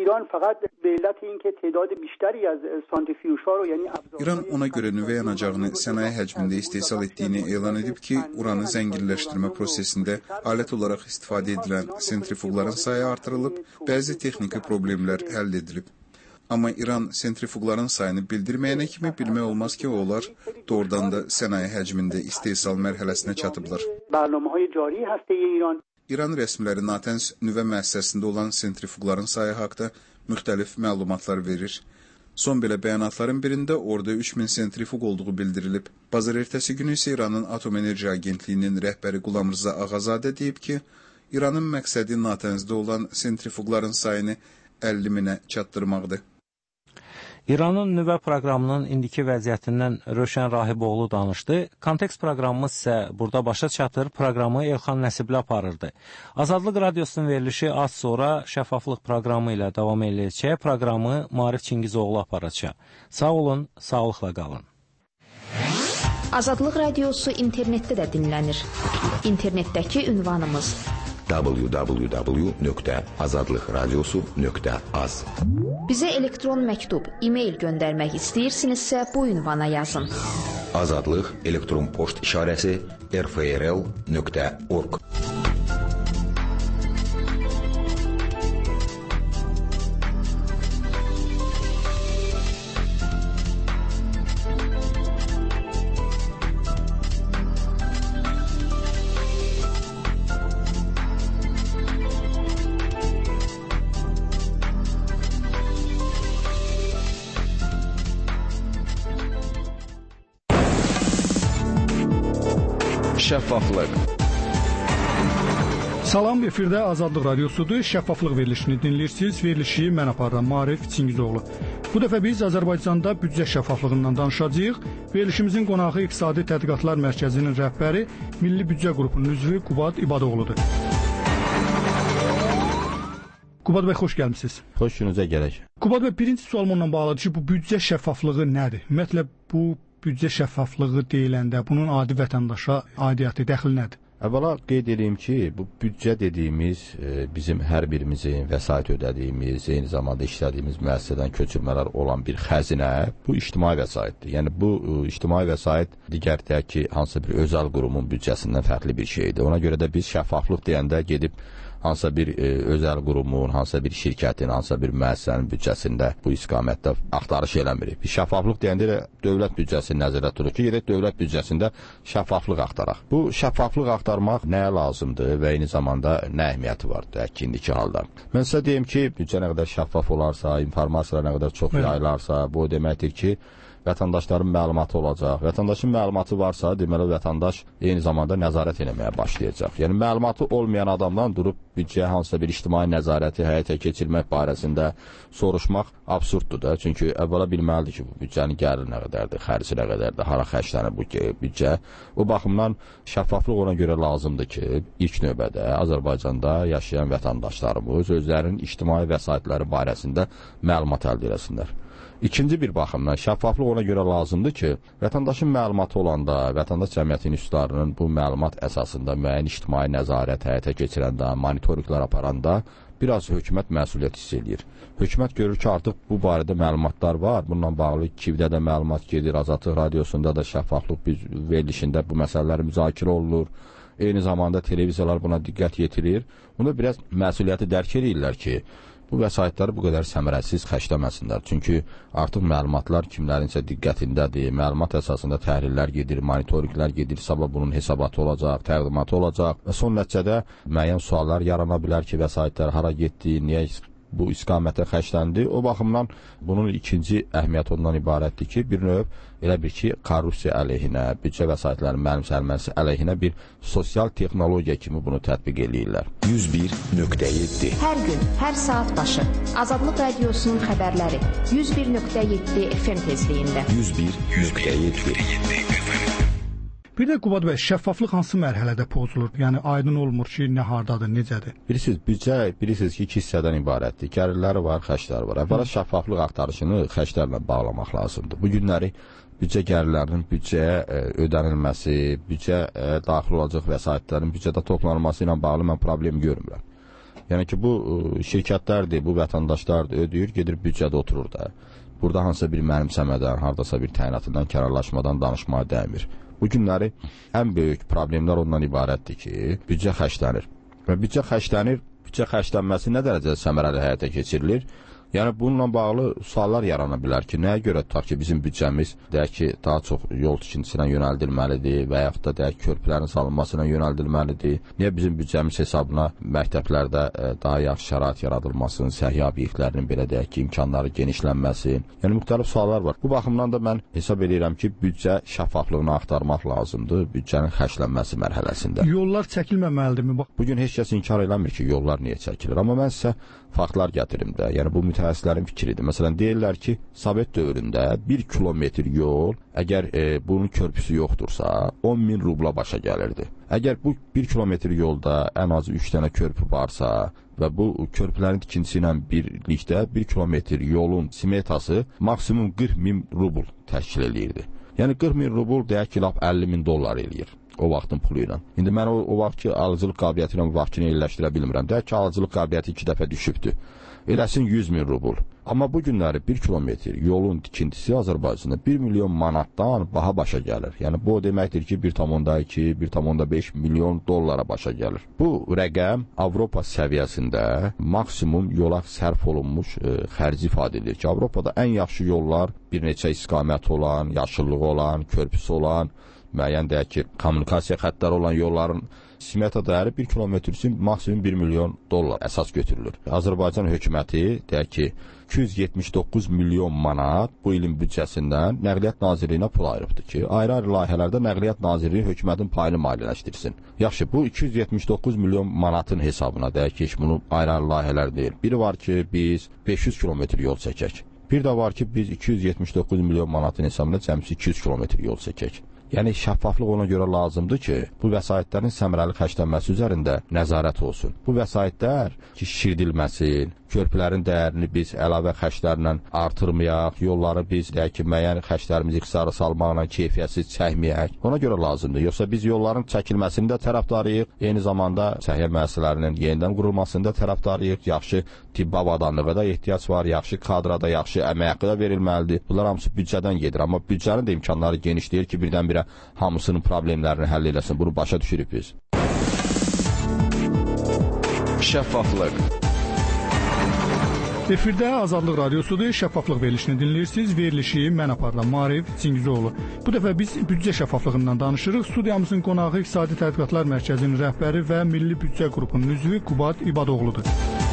İran ona görə nüvə yanacağını sənaye həcmində istehsal etdiyini elan edib ki, uranı zənginləşdirmə prosesində alət olaraq istifadə edilən sentrifuqların sayı artırılıb, bəzi texniki problemlər həll edilib. Amma İran sentrifuqların sayını bildirməyənə kimi bilmək olmaz ki, onlar doğrudan da sənaye həcmində istehsal mərhələsinə çatıblar. İran rəsmiləri Natanz nüvə müəssisəsində olan sentrifuqların sayı haqda müxtəlif məlumatlar verir. Son belə bəyanatların birində orada 3000 sentrifuq olduğu bildirilib. Bazar ertəsi günü isə İranın Atom Enerji Agentliyinin rəhbəri Qulam Rıza Ağazadə deyib ki, İranın məqsədi Natanzdə olan sentrifuqların sayını 50 minə çatdırmaqdır. İranın nüvə proqramının indiki vəziyyətindən Röşən Rahiboğlu danışdı. Kontekst proqramımız isə burada başa çatır. Proqramı Elxan Nəsibli aparırdı. Azadlıq Radiosunun verilişi az sonra şəffaflıq proqramı ilə davam edəcək. Proqramı Maarif Çingizoğlu aparacaq. Sağ olun, sağlıqla qalın. Azadlıq Radiosu internetdə də dinlənir. İnternetdəki ünvanımız www.azadlıqradiosu.az. Bizə elektron məktub, e-mail göndərmək istəyirsinizsə bu ünvana yazın. Azadlıq elektron poçt işarəsi rfrl.org. Şəffaflıq. Salam, efirdə Azadlıq Radiosudur. Şəffaflıq verilişini dinləyirsiniz. Verilişi mən aparıram, Maarif Çingizoğlu. Bu dəfə biz Azərbaycanda büdcə şəffaflığından danışacağıq. Verilişimizin qonağı İqtisadi Tədqiqatlar Mərkəzinin rəhbəri, Milli Büdcə Qrupunun üzvü Qubad İbadoğludur. Qubad bəy, xoş gəlmisiniz. Xoş gününüzə gələk. Qubad bəy, birinci sualım onunla bağlıdır ki, bu büdcə şəffaflığı nədir? Ümumiyyətlə, bu büdcə şəffaflığı deyiləndə bunun adi vətəndaşa aidiyyəti, dəxli nədir? Əvvəla qeyd edeyim ki, bu büdcə dediyimiz bizim hər birimizin vəsait ödədiyimiz, eyni zamanda işlədiyimiz müəssisədən köçürmələr olan bir xəzinə, bu ictimai vəsaitdir. Yəni bu ictimai vəsait digər ki, hansısa bir özəl qurumun büdcəsindən fərqli bir şeydir. Ona görə də biz şəffaflıq deyəndə gedib hansısa bir özəl qurumun, hansısa bir şirkətin, hansısa bir müəssisənin büdcəsində bu istiqamətdə axtarış eləmirik. Biz şəffaflıq deyəndə də dövlət büdcəsini nəzərdə tuturuq ki, gedək dövlət büdcəsində şəffaflıq axtaraq. Bu şəffaflıq axtarmaq nəyə lazımdır və eyni zamanda nə əhəmiyyəti var ki, indiki halda? Mən sizə deyim ki, büdcə nə qədər şəffaf olarsa, informasiyalar nə qədər çox yayılarsa, bu deməkdir ki, vətəndaşların məlumatı olacaq. Vətəndaşın məlumatı varsa, deməli vətəndaş eyni zamanda nəzarət eləməyə başlayacaq. Yəni məlumatı olmayan adamdan durub büdcəyə hansısa bir ictimai nəzarəti həyata keçirmək barəsində soruşmaq absurddur da. Çünki əvvəla bilməlidir ki, bu büdcənin gəliri nə qədərdir, xərci nə qədərdir, hara xərclənir bu büdcə. O baxımdan şəffaflıq ona görə lazımdır ki, ilk növbədə Azərbaycanda yaşayan vətəndaşlarımız özlərinin ictimai vəsaitləri barəsində məlumat əldə eləsinlər. İkinci bir baxımdan şəffaflıq ona görə lazımdır ki, vətəndaşın məlumatı olanda, vətəndaş cəmiyyəti institutlarının bu məlumat əsasında müəyyən ictimai nəzarət həyata keçirəndə, monitorinqlər aparanda biraz hökumət məsuliyyət hiss edir. Hökumət görür ki, artıq bu barədə məlumatlar var. Bununla bağlı KİV-də də məlumat gedir, Azadlıq Radiosunda da şəffaflıq verilişində bu məsələlər müzakirə olunur. Eyni zamanda televiziyalar buna diqqət yetirir. Bunda biraz məsuliyyəti dərk edirlər ki, bu vəsaitləri bu qədər səmərəsiz xərcləməsinlər. Çünki artıq məlumatlar kimlərinsə diqqətindədir. Məlumat əsasında təhlillər gedir, monitorinqlər gedir. Sabah bunun hesabatı olacaq, təqdimatı olacaq və son nəticədə müəyyən suallar yarana bilər ki, vəsaitlər hara getdi, niyə bu istiqamətə xərcləndi. O baxımdan bunun ikinci əhəmiyyəti ondan ibarətdir ki, bir növ elə bir ki, korrupsiya əleyhinə, büdcə vəsaitlərinin mənimsənilməsi əleyhinə bir sosial texnologiya kimi bunu tətbiq eləyirlər. 101.7 Hər gün, hər saat başı Azadlıq Radiosunun xəbərləri 101.7 FM tezliyində. 101.7 Bir də Qubad bəy, şəffaflıq hansı mərhələdə pozulur? Yəni aydın olmur ki, nə hardadır, necədir? Bilirsiniz ki, iki hissədən ibarətdir. Gəlirləri var, xərcləri var. Əvvəla şəffaflıq axtarışını xərclərlə bağlamaq lazımdır. Bu günləri büdcə gəlirlərinin büdcəyə ödənilməsi, büdcəyə daxil olacaq vəsaitlərin büdcədə toplanılması ilə bağlı mən problem görmürəm. Yəni ki, bu şirkətlərdir, bu vətəndaşlardır, ödəyir, gedir büdcədə oturur da. Burada hansısa bir mənimsəmədən, hardasa bir təyinatından, kərarlaşmadan danışmağa dəymir. Bu günləri ən böyük problemlər ondan ibarətdir ki, büdcə xərclənir. Və büdcə xərclənməsi nə dərəcədə səmərəli həyata keçirilir? Yəni, bununla bağlı suallar yarana bilər ki, nəyə görə tutaq ki, bizim büdcəmiz deyək ki, daha çox yol tikintisinə yönəldilməlidir və yaxud da deyək ki, körpülərin salınmasına yönəldilməlidir. Niyə bizim büdcəmiz hesabına məktəblərdə daha yaxşı şərait yaradılmasın, səhiyyə obyektlərinin belə deyək ki, imkanları genişlənməsin. Yəni, müxtəlif suallar var. Bu baxımdan da mən hesab edirəm ki, büdcə şəffaflığını axtarmaq lazımdır büdcənin xərclənməsi mərhələsində. Yollar çəkilməməlidirmi? Bugün heç kəs inkar eləmir ki, yollar niyə çəkilir. Amma mən sizə faktlar gətirim də. Yəni, bu mütəxəssislərin fikridir. Məsələn, deyirlər ki, Sovet dövründə 1 kilometr yol, əgər bunun körpüsü yoxdursa, 10.000 rubla başa gəlirdi. Əgər bu 1 kilometr yolda ən azı 3 dənə körpü varsa və bu körpülərin tikintisi ilə birlikdə 1 kilometr yolun smetası maksimum 40.000 rubl təşkil eləyirdi. Yəni, 40.000 rubl deyək ki, lap 50.000 dollar eləyir. O vaxtın pulu ilə. İndi mən o vaxt ki, alıcılıq qabiliyyəti ilə bu vaxtını elləşdirə bilmirəm. Deyək ki, alıcılıq qabiliyyəti 2 dəfə düşübdür. Eləsin 100.000 rubl. Amma bu günləri 1 kilometr yolun tikintisi Azərbaycanda 1 milyon manatdan baha başa gəlir. Yəni, bu o deməkdir ki, 1,2, 1,5 milyon dollara başa gəlir. Bu rəqəm Avropa səviyyəsində maksimum yola sərf olunmuş xərci ifadə edir ki, Avropada ən yaxşı yollar bir neçə istiqamət olan, yaşıllıq olan, körpüsü olan, müəyyən deyək ki, kommunikasiya xəttləri olan yolların smeta dəyəri 1 kilometr üçün maksimum 1 milyon dollar əsas götürülür. Azərbaycan hökuməti deyək ki, 279 milyon manat bu ilin büdcəsindən Nəqliyyat Nazirliyinə pul ayırıbdır ki, ayrı-ayrı layihələrdə Nəqliyyat Nazirliyi hökumətin payını maliyyələşdirsin. Yaxşı, bu 279 milyon manatın hesabına deyək ki, bunu ayrı-ayrı layihələr deyil. Biri var ki, biz 500 kilometr yol çəkək. Bir də var ki, biz 279 milyon manatın hesabına cəmsi 200 kilometr yol çəkək. Yəni, şəffaflıq ona görə lazımdır ki, bu vəsaitlərin səmərəli xərclənməsi üzərində nəzarət olsun. Bu vəsaitlər ki, şişirdilməsin, körpülərin dəyərini biz əlavə xərclərlə artırmayaq, yolları biz deyək ki, müəyyən xərclərimizi qısarı salmaqla keyfiyyətsiz çəkməyək. Ona görə lazımdır. Yoxsa biz yolların çəkilməsində tərəfdarıyıq, eyni zamanda səhiyyə müəssisələrinin yenidən qurulmasında tərəfdarıyıq, yaxşı tibb avadanlığa da ehtiyac var, yaxşı kadrada, yaxşı əmək haqqı da verilməlidir. Bunlar hamısı büdcədən gedir, amma büdcənin də imkanları geniş deyil ki, birdən-birə hamısının problemlərini həll eləsin. Bunu başa düşürük biz. Şəffaflıq. Efirdə Azadlıq Radiosudur, şəffaflıq verilişini dinləyirsiniz. Verilişi mən aparıram, Maarif Çingizoğlu. Bu dəfə biz büdcə şəffaflığından danışırıq. Studiyamızın qonağı İqtisadi Tədqiqatlar Mərkəzinin rəhbəri və Milli Büdcə Qrupunun üzvü Qubad İbadoğludur.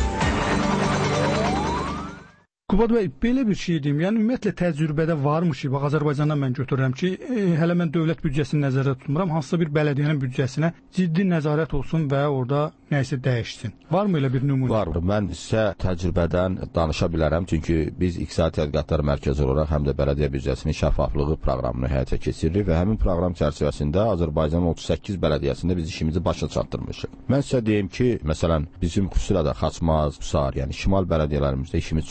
Qubad bəy, belə bir şey deyim, yəni ümumiyyətlə təcrübədə varmış ki, bax Azərbaycandan mən götürürəm ki, hələ mən dövlət büdcəsini nəzərdə tutmuram, hansısa bir bələdiyyənin büdcəsinə ciddi nəzarət olsun və orada nəysə dəyişsin. Varmı elə bir nümunə? Var. Mən sizə təcrübədən danışa bilərəm, çünki biz İqtisadi Tədqiqatlar Mərkəzi olaraq həm də bələdiyyə büdcəsinin şəffaflığı proqramını həyata keçiririk və həmin proqram çərçivəsində Azərbaycanın 38 bələdiyyəsində biz işimizi başa çatdırmışıq. Mən sizə deyim ki, məsələn, bizim xüsusilə də Xaçmaz, Qusar, yəni şimal bələdiyyələrimizdə işimiz çox uğurlu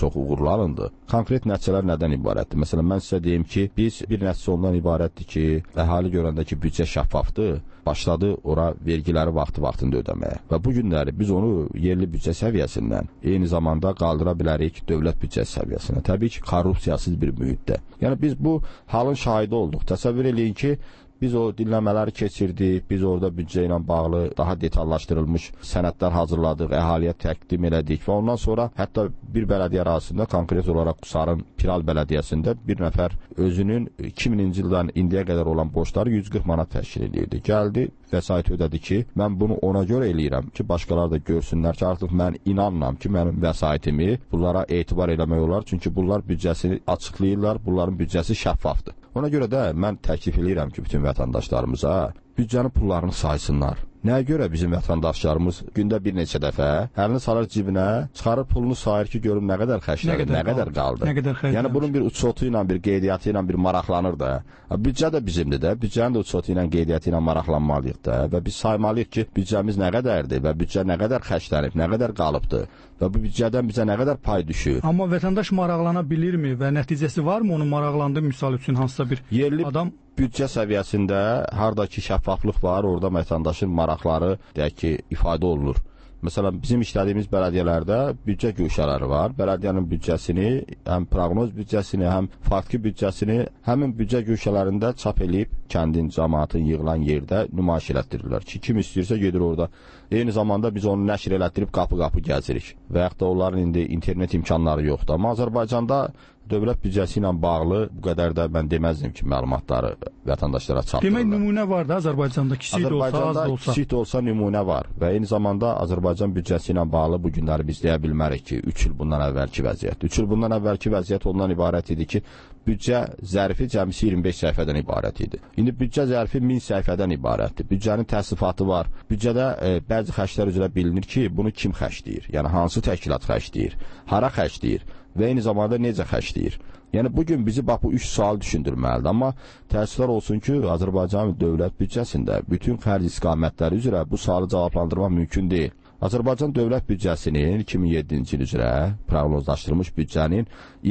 nəticələr alındı. Konkret nəticələr nədən ibarətdir? Məsələn, mən sizə deyim ki, biz bir nəticə ondan ibarətdir ki, əhali görəndə ki, büdcə şəffafdır, başladı ora vergiləri vaxtında ödəməyə. Və bu günləri biz onu yerli büdcə səviyyəsindən eyni zamanda qaldıra bilərik dövlət büdcəsi səviyyəsinə. Təbii ki, korrupsiyasız bir mühitdə. Yəni biz bu halın şahidi olduq. Təsəvvür eləyin ki, biz o dinləmələri keçirdik, biz orada büdcə ilə bağlı daha detallaşdırılmış sənədlər hazırladıq, əhaliyə təqdim elədik və ondan sonra hətta bir bələdiyyə arasında, konkret olaraq Qusarın Piral bələdiyyəsində bir nəfər özünün 2000-ci ildən indiyə qədər olan borcları 140 manat təşkil edirdi. Gəldi, vəsait ödədi ki, mən bunu ona görə eləyirəm ki, başqalar da görsünlər ki, artıq mən inanmam ki, mənim vəsaitimi bunlara etibar eləmək olar, çünki bunlar büdcəsini açıqlayırlar, bunların büdcəsi şəffafdır. Ona görə də mən təklif edirəm ki, bütün vətəndaşlarımıza büdcənin pullarını saysınlar. Nəyə görə bizim vətəndaşlarımız gündə bir neçə dəfə əlini salır cibinə, çıxarır pulunu sayır ki, görüm nə qədər xərclədi, nə qədər qaldı. Yəni bunun bir uçotu ilə, bir qeydiyyatı ilə bir maraqlanır da. Büdcə də bizimdir də, büdcənin də uçotu ilə, qeydiyyatı ilə maraqlanmalıyıq da və biz saymalıyıq ki, büdcəmiz nə qədərdir və büdcə nə qədər xərclənib, nə qədər qalıbdır və bu büdcədən bizə nə qədər pay düşür. Amma vətəndaş maraqlana bilirmi və nəticəsi varmı onun maraqlandığı misal üçün hansısa bir yerli adam? Büdcə səviyyəsində hardakı şəffaflıq var, orada vətəndaşın maraqları deyək ki, ifadə olunur. Məsələn, bizim işlədiyimiz bələdiyyələrdə büdcə güşələri var. Bələdiyyənin büdcəsini, həm proqnoz büdcəsini, həm faktiki büdcəsini həmin büdcə güşələrində çap eləyib kəndin, cəmaatın yığılan yerdə nümayiş elətdirirlər ki, kim istəyirsə gedir orada. Eyni zamanda biz onu nəşr elətdirib qapı-qapı gəzirik və yaxud da onların indi internet imkanları yoxdur. Amma Azərbaycanda dövlət büdcəsi ilə bağlı bu qədər də mən deməzdim ki, məlumatları vətəndaşlara çatdırırlar. Demək, nümunə var da Azərbaycanda, kiçik də olsa, az da olsa. Kiçik də olsa nümunə var və eyni zamanda Azərbaycan büdcəsi ilə bağlı bu günləri biz deyə bilmərik ki, 3 il bundan əvvəlki vəziyyət. 3 il bundan əvvəlki vəziyyət ondan ibarət idi ki, büdcə zərfi cəmisi 25 səhifədən ibarət idi. İndi büdcə zərfi 1000 səhifədən ibarətdir. Büdcənin təsnifatı var. Büdcədə bəzi xərclər üzrə bilinir ki, bunu kim xərcləyir? Yəni hansı təşkilat xərcləyir? Hara xərcləyir? Və eyni zamanda necə xərcləyir? Yəni bugün bizi bax bu 3 sual düşündürməlidir. Amma təəssüflər olsun ki, Azərbaycan dövlət büdcəsində bütün xərc istiqamətləri üzrə bu sualı cavablandırmaq mümkün deyil. Azərbaycan dövlət büdcəsinin 2007-ci il üzrə proqnozlaşdırılmış büdcənin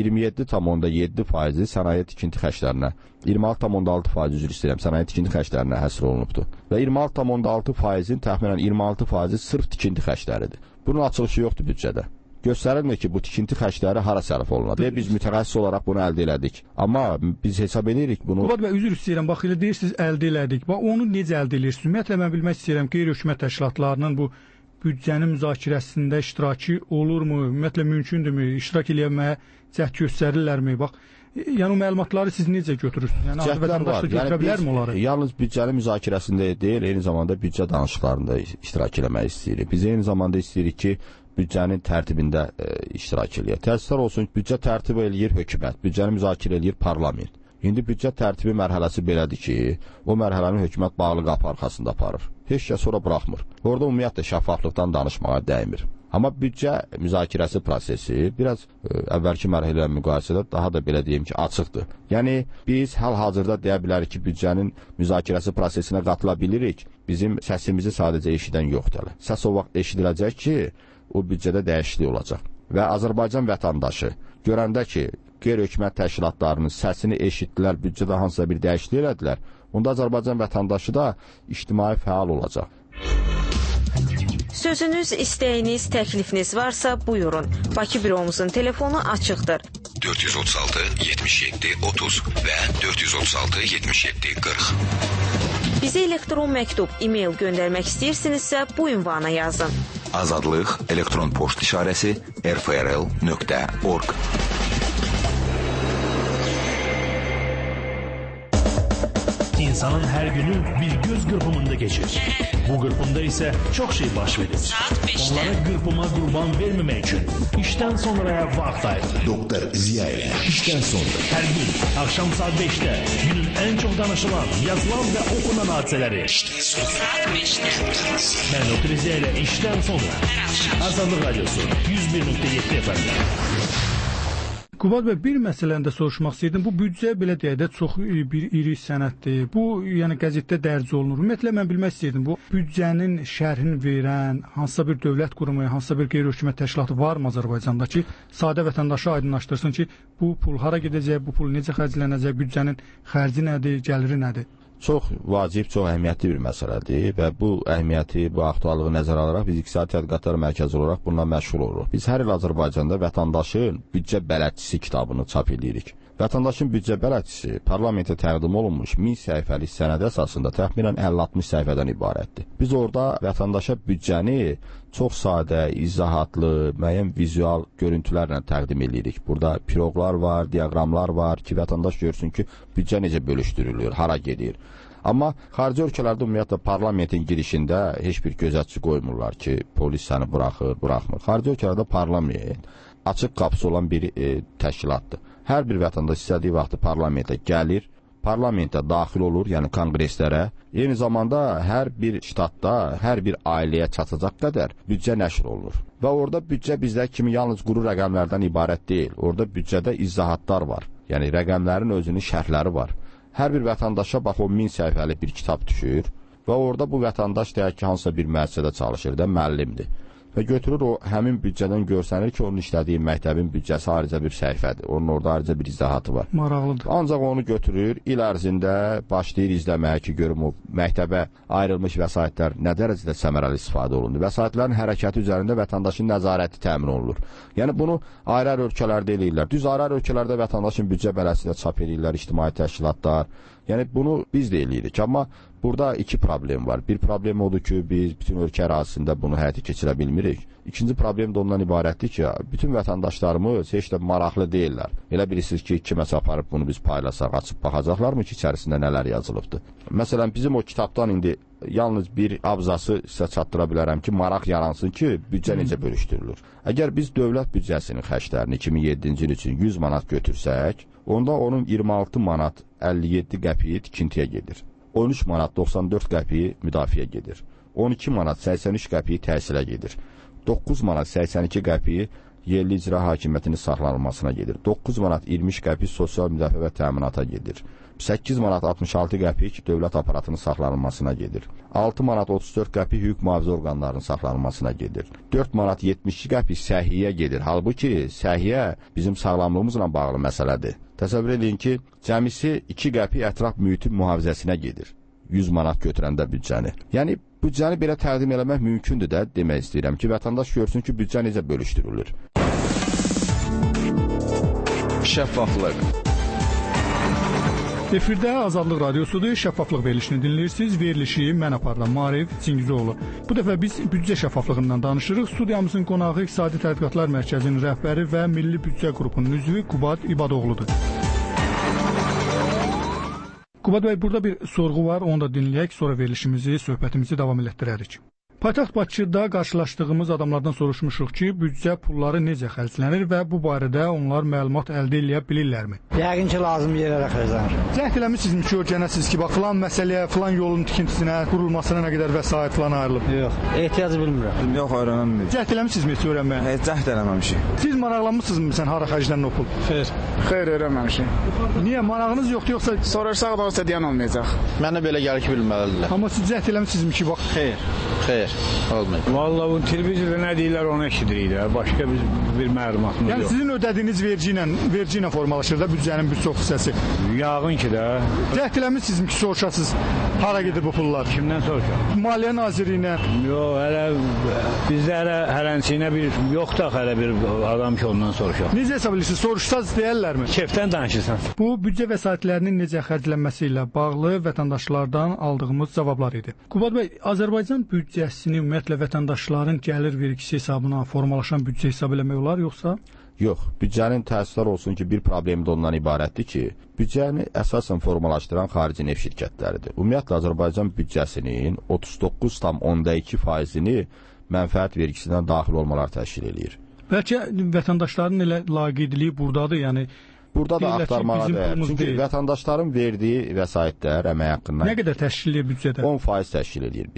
27,7% sənaye tikinti xərclərinə, 26,6% üzr istəyirəm, sənaye tikinti xərclərinə həsr olunubdur. Və 26,6%-in təxminən 26% sırf tikinti xərcləridir. Bunun açılışı yoxdur büdcədə. Göstərilmir ki, bu tikinti xərcləri hara sərf olunur. Biz mütəxəssis olaraq bunu əldə elədik. Amma biz hesab edirik bunu. Qubad bəy, üzr istəyirəm. Bax, elə deyirsiniz, əldə elədik. Bax, onu necə əldə edirsiniz? Ümumiyyətlə, mən bilmək istəyirəm ki, qeyri-hökumət təşkilatlarının bu büdcənin müzakirəsində iştirakı olurmu? Ümumiyyətlə, mümkündürmü? İştirak eləməyə cəhd göstərirlərmi? Bax, yəni o məlumatları siz necə götürürsünüz? Yəni vətəndaş da götürə bilərmi onları? Yalnız büdcənin müzakirəsində deyil, eyni zamanda büdcə danışıqlarında iştirak eləmək istəyirik. Biz eyni zamanda istəyirik ki, büdcənin tərtibində iştirak eləyir. Təəssüflər olsun ki, büdcə tərtib eləyir hökumət, büdcəni müzakirə eləyir parlament. İndi büdcə tərtibi mərhələsi belədir ki, o mərhələni hökumət bağlı qapı arxasında aparır. Heç kəs ora buraxmır. Orada ümumiyyətlə şəffaflıqdan danışmağa dəymir. Amma büdcə müzakirəsi prosesi biraz əvvəlki mərhələlə müqayisədə daha da belə deyim ki, açıqdır. Yəni biz hal-hazırda deyə bilərik ki, büdcənin müzakirəsi prosesinə qatıla bilirik. Bizim səsimizi sadəcə eşidən yoxdur. Səs o vaxt eşidiləcək ki, o büdcədə dəyişiklik olacaq. Və Azərbaycan vətəndaşı görəndə ki, qeyri-hökumət təşkilatlarının səsini eşitdilər, büdcədə hansısa bir dəyişiklik elədilər, onda Azərbaycan vətəndaşı da ictimai fəal olacaq. Sözünüz, istəyiniz, təklifiniz varsa buyurun. Bakı büromuzun telefonu açıqdır. 436 77 30 və 436 77 40. Bizə elektron məktub, e-mail göndərmək istəyirsinizsə bu ünvana yazın. Azadlıq elektron poçt işarəsi rfrl.org. İnsanın hər günü bir göz qırpımında geçir. Bu qırpımda isə çox şey baş verir. Onlara qırpıma qurban verməmək üçün işdən sonraya vaxt ayırır. Doktor Ziya ilə işdən sonra. Hər gün axşam saat 5-də günün ən çox danışılan, yazılan və okunan hadisələri. İşdən sonra. Saat 5-də. Mən Doktor Ziya ilə işdən sonra. Hər axşam. Azadlıq Radyosu 101.7 FM. Qubad bəy, bir məsələni də soruşmaq istəyirdim. Bu büdcə belə deyək də çox bir iri sənəddir. Bu, yəni qəzetdə dərc olunur. Ümumiyyətlə mən bilmək istəyirdim, bu büdcənin şərhini verən hansısa bir dövlət qurumu, hansısa bir qeyri-hökumət təşkilatı varmı Azərbaycanda ki, sadə vətəndaşa aydınlaşdırsın ki, bu pul hara gedəcək, bu pul necə xərclənəcək, büdcənin xərci nədir, gəliri nədir? Çox vacib, çox əhəmiyyətli bir məsələdir və bu əhəmiyyəti, bu aktuallığı nəzərə alaraq biz İqtisadi Tədqiqatlar Mərkəzi olaraq bununla məşğul oluruq. Biz hər il Azərbaycanda vətəndaşın büdcə bələdçisi kitabını çap edirik. Vətəndaşın büdcə bələdçisi parlamentə təqdim olunmuş 1000 səhifəlik sənəd əsasında təxminən 50-60 səhifədən ibarətdir. Biz orada vətəndaşa büdcəni çox sadə, izahatlı, müəyyən vizual görüntülərlə təqdim edirik. Burada piroqlar var, diaqramlar var ki, vətəndaş görsün ki, büdcə necə bölüşdürülür, hara gedir. Amma xarici ölkələrdə ümumiyyətlə parlamentin girişində heç bir gözətçi qoymurlar ki, polis səni buraxmır. Xarici ölkələrdə parlament açıq qapısı olan bir təşkilatdır. Hər bir vətəndaş istədiyi vaxtı parlamentə gəlir, parlamentə daxil olur, yəni konqreslərə. Eyni zamanda hər bir ştatda, hər bir ailəyə çatacaq qədər büdcə nəşr olunur. Və orada büdcə bizdə kimi yalnız quru rəqəmlərdən ibarət deyil. Orada büdcədə izahatlar var. Yəni rəqəmlərin özünün şərhləri var. Hər bir vətəndaşa bax o 1000 səhifəlik bir kitab düşür və orada bu vətəndaş deyək ki, hansısa bir müəssisədə çalışır da, müəllimdir. Və götürür o həmin büdcədən görsənir ki, onun işlədiyi məktəbin büdcəsi ayrıca bir səhifədir. Onun orada ayrıca bir izahatı var. Maraqlıdır. Ancaq onu götürür, il ərzində başlayır izləməyə ki, görüm o məktəbə ayrılmış vəsaitlər nə dərəcədə səmərəli istifadə olundu. Vəsaitlərin hərəkəti üzərində vətəndaşın nəzarəti təmin olunur. Yəni bunu ayrı-ayrı ölkələrdə eləyirlər. Düz ayrı-ayrı ölkələrdə vətəndaşın büdcə bələdçisində çap edirlər ictimai təşkilatlar. Yəni bunu biz də eləyirik. Amma burada iki problem var. Bir problem odur ki, biz bütün ölkə ərazisində bunu həyata keçirə bilmirik. İkinci problem də ondan ibarətdir ki, bütün vətəndaşlarımız heç də maraqlı deyirlər. Elə bilirsiniz ki, kiməsə aparıb bunu biz paylasaq, açıb baxacaqlarmı ki, içərisində nələr yazılıbdır. Məsələn, bizim o kitabdan indi yalnız bir abzası sizə çatdıra bilərəm ki, maraq yaransın ki, büdcə necə bölüşdürülür. Əgər biz dövlət büdcəsinin xərclərini 2007-ci il üçün 100 manat götürsək, onda onun 26 manat 57 qəpiyi tikintiyə gedir. 13 manat 94 qəpiyi müdafiə gedir. 12 manat 83 qəpiyi təhsilə gedir. 9 manat 82 qəpiyi yerli icra hakimiyyətinin saxlanılmasına gedir. 9 manat 20 qəpik sosial müdafiə və təminata gedir. 8 manat 66 qəpik dövlət aparatının saxlanılmasına gedir. 6 manat 34 qəpik hüquq mühafizə orqanlarının saxlanılmasına gedir. 4 manat 72 qəpik səhiyyə gedir. Halbuki səhiyyə bizim sağlamlığımızla bağlı məsələdir. Təsəvvür edin ki, cəmisi 2 qəpik ətraf mühitin mühafizəsinə gedir. 100 manat götürəndə büdcəni. Yəni, büdcəni belə təqdim eləmək mümkündür də, demək istəyirəm ki, vətəndaş görsün ki, büdcə necə bölüşdürülür. Şəffaflıq. Efirdə Azadlıq Radiosudur, şəffaflıq verilişini dinləyirsiniz. Verilişi mən aparıram, Maarif Çingizoğlu. Bu dəfə biz büdcə şəffaflığından danışırıq. Studiyamızın qonağı İqtisadi Tədqiqatlar Mərkəzinin rəhbəri və Milli Büdcə Qrupunun üzvü Qubad İbadoğludur. Qubad bəy, burada bir sorğu var, onu da dinləyək, sonra verilişimizi, söhbətimizi davam elətdirərik. Paytaxt Bakıda qarşılaşdığımız adamlardan soruşmuşuq ki, büdcə pulları necə xərclənir və bu barədə onlar məlumat əldə edə bilirlərmi? Yəqin ki, lazım yerlərə xərclənir. Cəhd eləmişsiniz ki, öyrənəsiniz ki, bax, filan məsələyə, filan yolun tikintisinə, qurulmasına nə qədər vəsait filan ayrılıb? Yox, ehtiyacı bilmirəm. Yox, öyrənəməyim. Cəhd eləmişsinizmi heç öyrənməyə? Heç cəhd eləməmişik. Siz maraqlanmışsınızmı sən hara xərclənir o pul? Xeyr, öyrənməmişik. Niyə, marağınız yoxdur, yoxsa? Sorarsaq da olsa deyən olmayacaq. Mənə belə gəlir ki, bilməlidirlər. Amma siz cəhd eləmişsizmi ki, bax? Xeyr, olmayıb. Vallahi bu televizorda nə deyirlər onu eşidirik də. Başqa bir məlumatımız yox. Yəni sizin ödədiyiniz vergi ilə formalaşır da büdcənin bir çox hissəsi. Yağın ki də. Cəhd eləmişsizmi ki, soruşasınız hara gedir bu pullar? Kimdən soruşaq? Maliyyə Nazirliyinə. Yox, hələ bizdə hələnçiyinə bir yoxdur hələ bir adam ki, ondan soruşaq. Necə hesab edirsiniz? Soruşsaz deyərlərmi? Kefdən danışırsan. Bu büdcə vəsaitlərinin necə xərclənməsi ilə bağlı vətəndaşlardan aldığımız cavablar idi. Qubad bəy, Azərbaycan büdcəsini ümumiyyətlə vətəndaşların gəlir vergisi hesabına formalaşan büdcə hesab eləmək olar, yoxsa? Yox, büdcənin təəssüflər olsun ki, bir problemi də ondan ibarətdir ki, büdcəni əsasən formalaşdıran xarici neft şirkətləridir. Ümumiyyətlə, Azərbaycan büdcəsinin 39,2%-ni mənfəət vergisindən daxil olmalar təşkil edir. Bəlkə vətəndaşların elə laqeydliyi buradadır, yəni burada da axtarmağa dəyər. Çünki vətəndaşların verdiyi vəsaitlər əmək haqqından nə qədər təşkil edir büdcədə? 10% təşkil edir bizdə.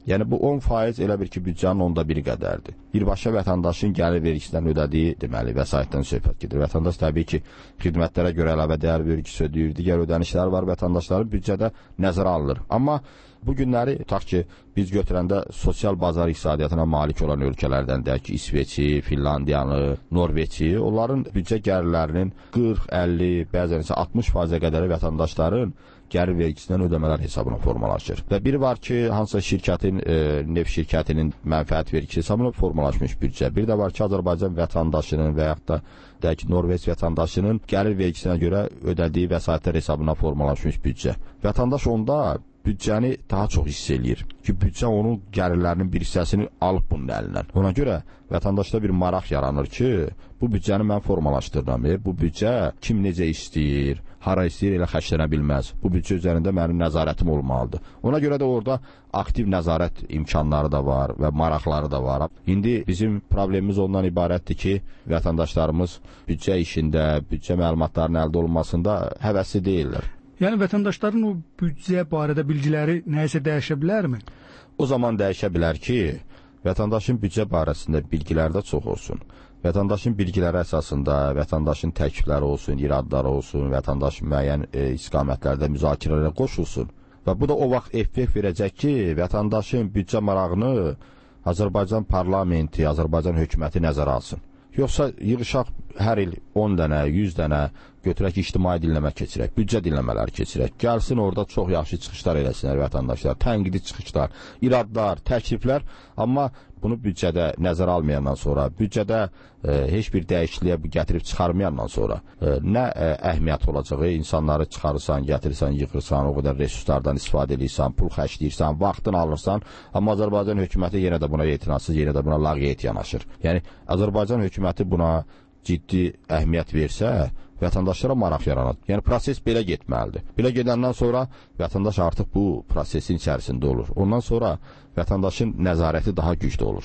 Yəni bu 10% elə bir ki, büdcənin 1/10 qədərdir. Birbaşa vətəndaşın gəlir vergisindən ödədiyi, deməli, vəsaitdən söhbət gedir. Vətəndaş təbii ki, xidmətlərə görə əlavə dəyər vergisi ödəyir, digər ödənişlər var, vətəndaşların büdcədə nəzərə alınır. Amma bu günləri, tutaq ki, biz götürəndə sosial bazar iqtisadiyyatına malik olan ölkələrdən deyək ki, İsveçi, Finlandiyanı, Norveçi, onların büdcə gəlirlərinin 40, 50, bəzən isə 60% qədəri vətəndaşların gəlir vergisindən ödəmələr hesabına formalaşır. Və biri var ki, hansısa şirkətin, neft şirkətinin mənfəət vergisi hesabına formalaşmış büdcə. Bir də var ki, Azərbaycan vətəndaşının və yaxud da deyək ki, Norveç vətəndaşının gəlir vergisinə görə ödədiyi vəsaitlər hesabına formalaşmış büdcə. Vətəndaş onda büdcəni daha çox hiss eləyir ki, büdcə onun gəlirlərinin bir hissəsini alıb bunun əlindən. Ona görə vətəndaşda bir maraq yaranır ki, bu büdcəni mən formalaşdırıram. Bu büdcə kim necə istəyir, hara istəyir elə xərclənə bilməz. Bu büdcə üzərində mənim nəzarətim olmalıdır. Ona görə də orada aktiv nəzarət imkanları da var və maraqları da var. İndi bizim problemimiz ondan ibarətdir ki, vətəndaşlarımız büdcə işində, büdcə məlumatlarının əldə olunmasında həvəsli deyirlər. Yəni vətəndaşların o büdcə barədə bilgiləri nəyisə dəyişə bilərmi? O zaman dəyişə bilər ki, vətəndaşın büdcə barəsində bilgilər də çox olsun. Vətəndaşın bilgiləri əsasında vətəndaşın təklifləri olsun, iradları olsun, vətəndaş müəyyən istiqamətlərdə müzakirələrə qoşulsun. Və bu da o vaxt effekt verəcək ki, vətəndaşın büdcə marağını Azərbaycan parlamenti, Azərbaycan hökuməti nəzərə alsın. Yoxsa yığışaq hər il 10 dənə, 100 dənə götürək ictimai dinləmə keçirək, büdcə dinləmələri keçirək. Gəlsin orada çox yaxşı çıxışlar eləsinlər vətəndaşlar, tənqidi çıxışlar, iradlar, təkliflər, amma bunu büdcədə nəzərə almayandan sonra, büdcədə heç bir dəyişikliyə gətirib çıxarmayandan sonra nə əhəmiyyət olacağı, insanları çıxarırsan, gətirirsən, yıxırsan, o qədər resurslardan istifadə edirsən, pul xərcləyirsən, vaxtını alırsan, amma Azərbaycan hökuməti yenə də buna etinasız, yenə də buna laqeyd yanaşır. Yəni, Azərbaycan hökuməti buna ciddi əhəmiyyət versə, vətəndaşlara maraq yaranır. Yəni, proses belə getməlidir. Belə gedəndən sonra vətəndaş artıq bu prosesin içərisində olur. Ondan sonra vətəndaşın nəzarəti daha güclü olur.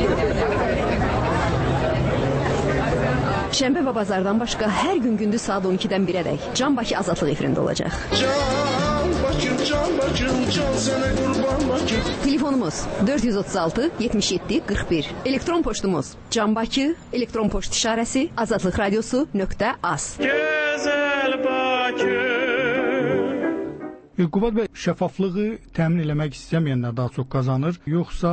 Şənbə və bazardan başqa hər gün gündüz saat 12-dən 1-ədək Can Bakı Azadlıq efirində olacaq. Can Bakım, can Bakım, can sənə qurban Bakım. Telefonumuz 436 77 41. Elektron poçtumuz canbakı, elektron poçt işarəsi azadlıqradiosu.az. Gözəl Bakı. Qubad bəy, şəffaflığı təmin eləmək istəməyənlər daha çox qazanır, yoxsa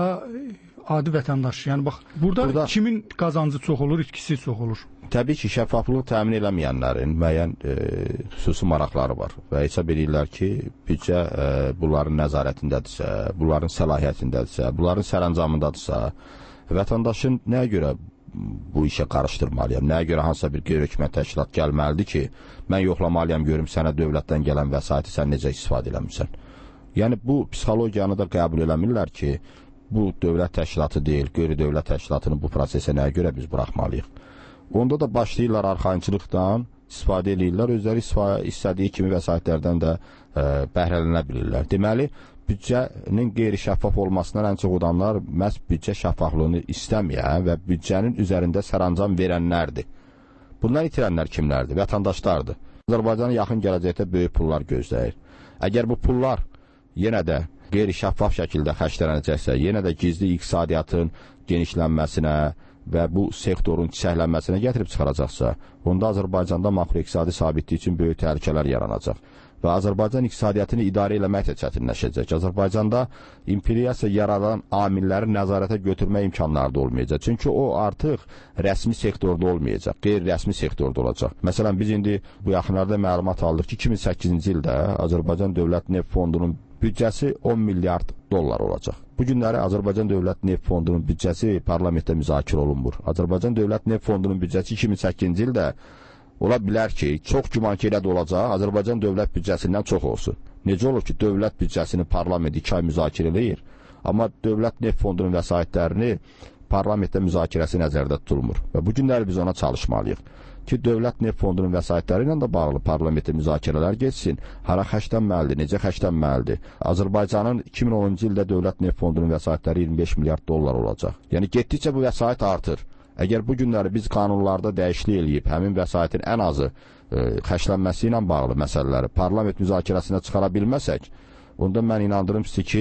adi vətəndaş? Yəni bax, burada kimin qazancı çox olur, itkisi çox olur? Təbii ki, şəffaflığı təmin eləməyənlərin müəyyən xüsusi maraqları var və hesab edirlər ki, büdcə bunların nəzarətindədirsə, bunların səlahiyyətindədirsə, bunların sərəncamındadırsa, vətəndaşın nəyə görə bu işə qarışdırmalıyam, nəyə görə hansısa bir qeyri-hökumət təşkilat gəlməlidir ki, mən yoxlamalıyam, görüm sənə dövlətdən gələn vəsaiti sən necə istifadə eləmirsən. Yəni, bu psixologiyanı da qəbul eləmirlər ki, bu dövlət təşkilatı deyil, qeyri-dövlət təşkilatını bu prosesə nəyə görə biz buraxmalıyıq. Onda da başlayırlar arxayınçılıqdan, istifadə edirlər, özləri istədiyi kimi vəsaitlərdən də bəhrələnə bilirlər. Deməli, büdcənin qeyri-şəffaf olmasından ən çox odanlar məhz büdcə şəffaflığını istəməyən və büdcənin üzərində sərəncam verənlərdir. Bundan itirənlər kimlərdir? Vətəndaşlardır. Azərbaycanın yaxın gələcəkdə böyük pullar gözləyir. Əgər bu pullar yenə də qeyri-şəffaf şəkildə xərclənəcəksə, yenə də gizli iqtisadiyyatın genişlənməsinə və bu sektorun çiçəklənməsinə gətirib çıxaracaqsa, onda Azərbaycanda makroiqtisadi sabitlik üçün böyük təhlükələr yaranacaq. Və Azərbaycan iqtisadiyyatını idarə eləmək də çətinləşəcək. Azərbaycanda inflyasiya yaradan amilləri nəzarətə götürmə imkanları da olmayacaq. Çünki o artıq rəsmi sektorda olmayacaq, qeyri-rəsmi sektorda olacaq. Məsələn, biz indi bu yaxınlarda məlumat aldıq ki, 2008-ci ildə Azərbaycan Dövlət Neft Fondunun büdcəsi 10 milyard dollar olacaq. Bu günləri Azərbaycan Dövlət Neft Fondunun büdcəsi parlamentdə müzakirə olunmur. Azərbaycan Dövlət Neft Fondunun büdcəsi 2008-ci ildə ola bilər ki, çox güman ki, elə də olacaq, Azərbaycan dövlət büdcəsindən çox olsun. Necə olur ki, dövlət büdcəsini parlament 2 ay müzakirə eləyir, amma dövlət neft fondunun vəsaitlərini parlamentdə müzakirəsi nəzərdə tutulmur. Və bu günləri biz ona çalışmalıyıq ki, dövlət neft fondunun vəsaitləri ilə də bağlı parlamentdə müzakirələr geçsin. Hara xərclənməlidir, necə xərclənməlidir? Azərbaycanın 2010-cu ildə dövlət neft fondunun vəsaitləri 25 milyard dollar olacaq. Yəni, getdikcə bu vəsait artır. Əgər bu günləri biz qanunlarda dəyişiklik eləyib, həmin vəsaitin ən azı xərclənməsi ilə bağlı məsələləri parlament müzakirəsinə çıxara bilməsək, onda mən inandırım sizi ki,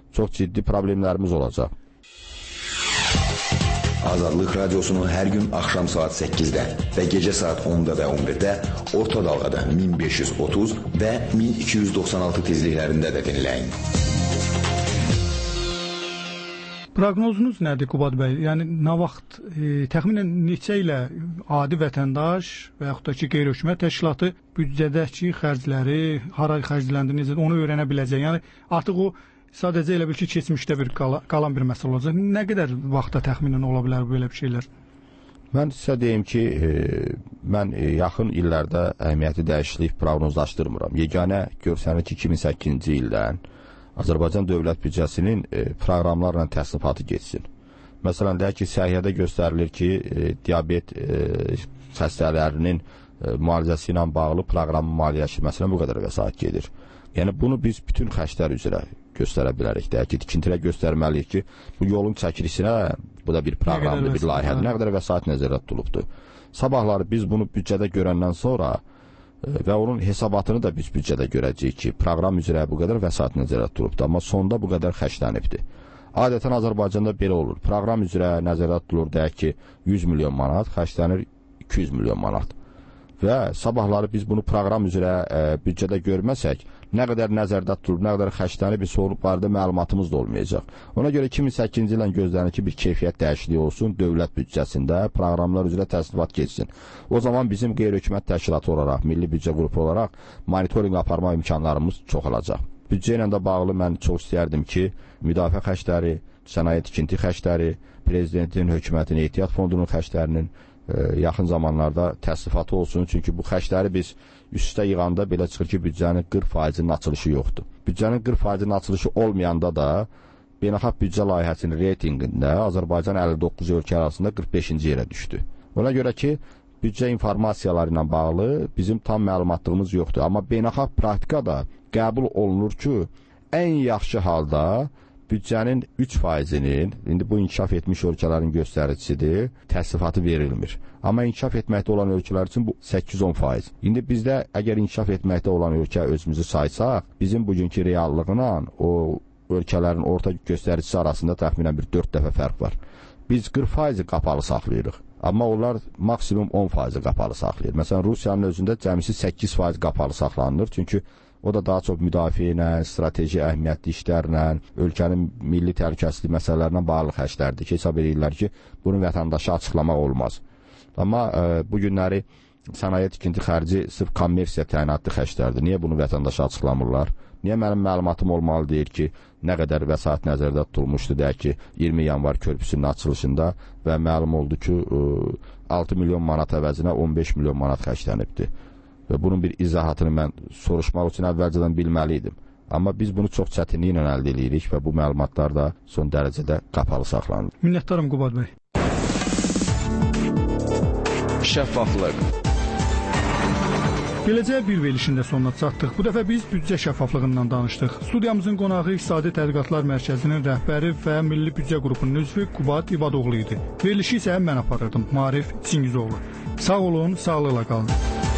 çox ciddi problemlərimiz olacaq. Azadlıq Radiosu'nun hər gün axşam saat 8-də və gecə saat 10-da və 11-də orta dalğada 1530 və 1296 tezliklərində də dinləyin. Proqnozunuz nədir Qubad bəy? Yəni nə vaxt təxminən neçə ilə adi vətəndaş və yaxud da ki qeyri-hökumət təşkilatı büdcədəki xərcləri hara xərcləndiyi onu öyrənə biləcək. Yəni artıq o sadəcə elə bil ki keçmişdə bir qalan bir məsələ olacaq. Nə qədər vaxtda təxminən ola bilər belə bir şeylər? Mən sizə deyim ki, mən yaxın illərdə əhəmiyyətli dəyişiklik proqnozlaşdırmıram. Yeganə görsənir ki 2008-ci ildən Azərbaycan dövlət büdcəsinin proqramlarla təsnifatı geçsin. Məsələn, deyək ki, səhiyyədə göstərilir ki, diabet xəstələrinin müalicəsi ilə bağlı proqramın maliyyəsi məsələn bu qədər vəsait gedir. Yəni bunu biz bütün xərclər üzrə göstərə bilərik. Deyək ki, tikintilə göstərməliyik ki, bu yolun çəkilisinə bu da bir proqramdır, bir layihədir. Nə qədər vəsait nəzərdə tutulubdur. Sabahları biz bunu büdcədə görəndən sonra və onun hesabatını da biz büdcədə görəcəyik ki, proqram üzrə bu qədər vəsait nəzərdə tutulubdur, amma sonda bu qədər xərclənibdir. Adətən Azərbaycanda belə olur. Proqram üzrə nəzərdə tutulur, deyək ki, 100 milyon manat, xərclənir 200 milyon manat. Və sabahları biz bunu proqram üzrə büdcədə görməsək, nə qədər nəzərdə tutulub, nə qədər xərclənib, bir sorun barədə məlumatımız da olmayacaq. Ona görə 2008-ci ildən gözlənir ki, bir keyfiyyət dəyişikliyi olsun, dövlət büdcəsində proqramlar üzrə təsnifat keçsin. O zaman bizim qeyri-hökumət təşkilatı olaraq, milli büdcə qrupu olaraq monitorinq aparma imkanlarımız çoxalacaq. Büdcə ilə də bağlı mən çox istəyərdim ki, müdafiə xərcləri, sənaye tikinti xərcləri, prezidentin, hökumətin, ehtiyat fondunun xərclərinin yaxın zamanlarda təsnifatı olsun. Çünki bu xərcləri biz üst-üstə yığanda belə çıxır ki, büdcənin 40%-nin açılışı yoxdur. Büdcənin 40%-nin açılışı olmayanda da beynəlxalq büdcə layihəsinin reytinqində Azərbaycan 59 ölkə arasında 45-ci yerə düşdü. Ona görə ki, büdcə informasiyaları ilə bağlı bizim tam məlumatlığımız yoxdur. Amma beynəlxalq praktikada qəbul olunur ki, ən yaxşı halda büdcənin 3%-nin, indi bu inkişaf etmiş ölkələrin göstəricisidir, təsnifatı verilmir. Amma inkişaf etməkdə olan ölkələr üçün bu 8-10%. İndi bizdə əgər inkişaf etməkdə olan ölkə özümüzü saysaq, bizim bugünkü reallıqla o ölkələrin orta göstəricisi arasında təxminən bir 4 dəfə fərq var. Biz 40% qapalı saxlayırıq. Amma onlar maksimum 10% qapalı saxlayır. Məsələn, Rusiyanın özündə cəmisi 8% qapalı saxlanılır. Çünki o da daha çox müdafiə ilə, strateji əhəmiyyətli işlərlə, ölkənin milli təhlükəsizlik məsələlərlə bağlı xərclərdir ki, hesab edirlər ki, bunu vətəndaşa açıqlamaq olmaz. Amma bu günləri sənaye tikinti xərci sırf kommersiya təyinatlı xərclərdir. Niyə bunu vətəndaşa açıqlamırlar? Niyə mənim məlumatım olmalı deyir ki, nə qədər vəsait nəzərdə tutulmuşdu, deyək ki, 20 yanvar körpüsünün açılışında və məlum oldu ki, 6 milyon manat əvəzinə 15 milyon manat xərclənibdir. Və bunun bir izahatını mən soruşmaq üçün əvvəlcədən bilməliydim. Amma biz bunu çox çətinliklə əldə edirik və bu məlumatlar da son dərəcədə qapalı saxlanır. Minnətdarım Qubad bəy. Şəffaflıq. Beləcə bir verilişin də sonuna çatdıq. Bu dəfə biz büdcə şəffaflığından danışdıq. Studiyamızın qonağı İqtisadi Tədqiqatlar Mərkəzinin rəhbəri və Milli Büdcə Qrupunun üzvü Qubad İvadoğlu idi. Verilişi isə mən aparırdım, Maarif Çingizoğlu. Sağ olun, sağlıqla qalın.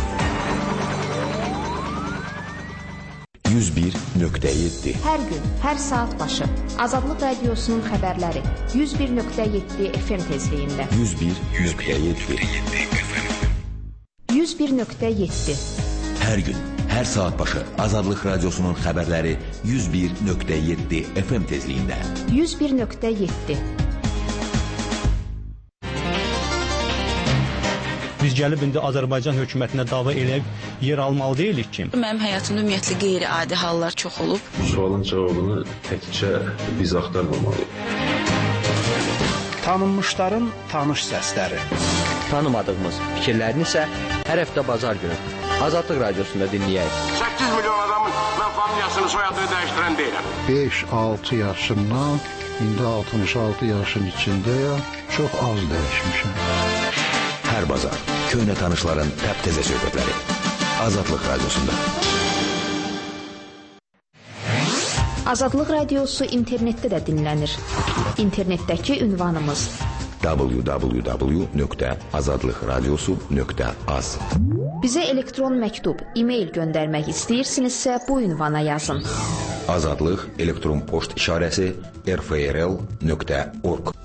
101.7 Hər gün, hər saat başı Azadlıq Radiosunun xəbərləri 101.7 FM tezliyində 101.7 101.7 Hər gün, hər saat başı Azadlıq Radiosunun xəbərləri 101.7 FM tezliyində 101.7 Biz gəlib indi Azərbaycan hökumətinə dava eləyib yer almalı deyilik ki. Mənim həyatımda ümumiyyətlə qeyri-adi hallar çox olub. Sualın cavabını təkcə biz axtarmamalıyıq. Tanınmışların tanış səsləri. Tanımadığımız fikirlərini isə hər həftə bazar günü Azadlıq Radiosunda dinləyək. 8 milyon adamın mən familiyasını, soyadını dəyişdirən deyiləm. 5-6 yaşından, indi 66 yaşın içindəyəm, çox az dəyişmişəm. Hər bazar köhnə tanışların təptəzə söhbətləri Azadlıq Radiosunda. Azadlıq Radiosu internetdə də dinlənir. İnternetdəki ünvanımız www.azadlıqradiosu.az Bizə elektron məktub, e-mail göndərmək istəyirsinizsə bu ünvana yazın. Azadlıq elektron poçt işarəsi rfrl.org.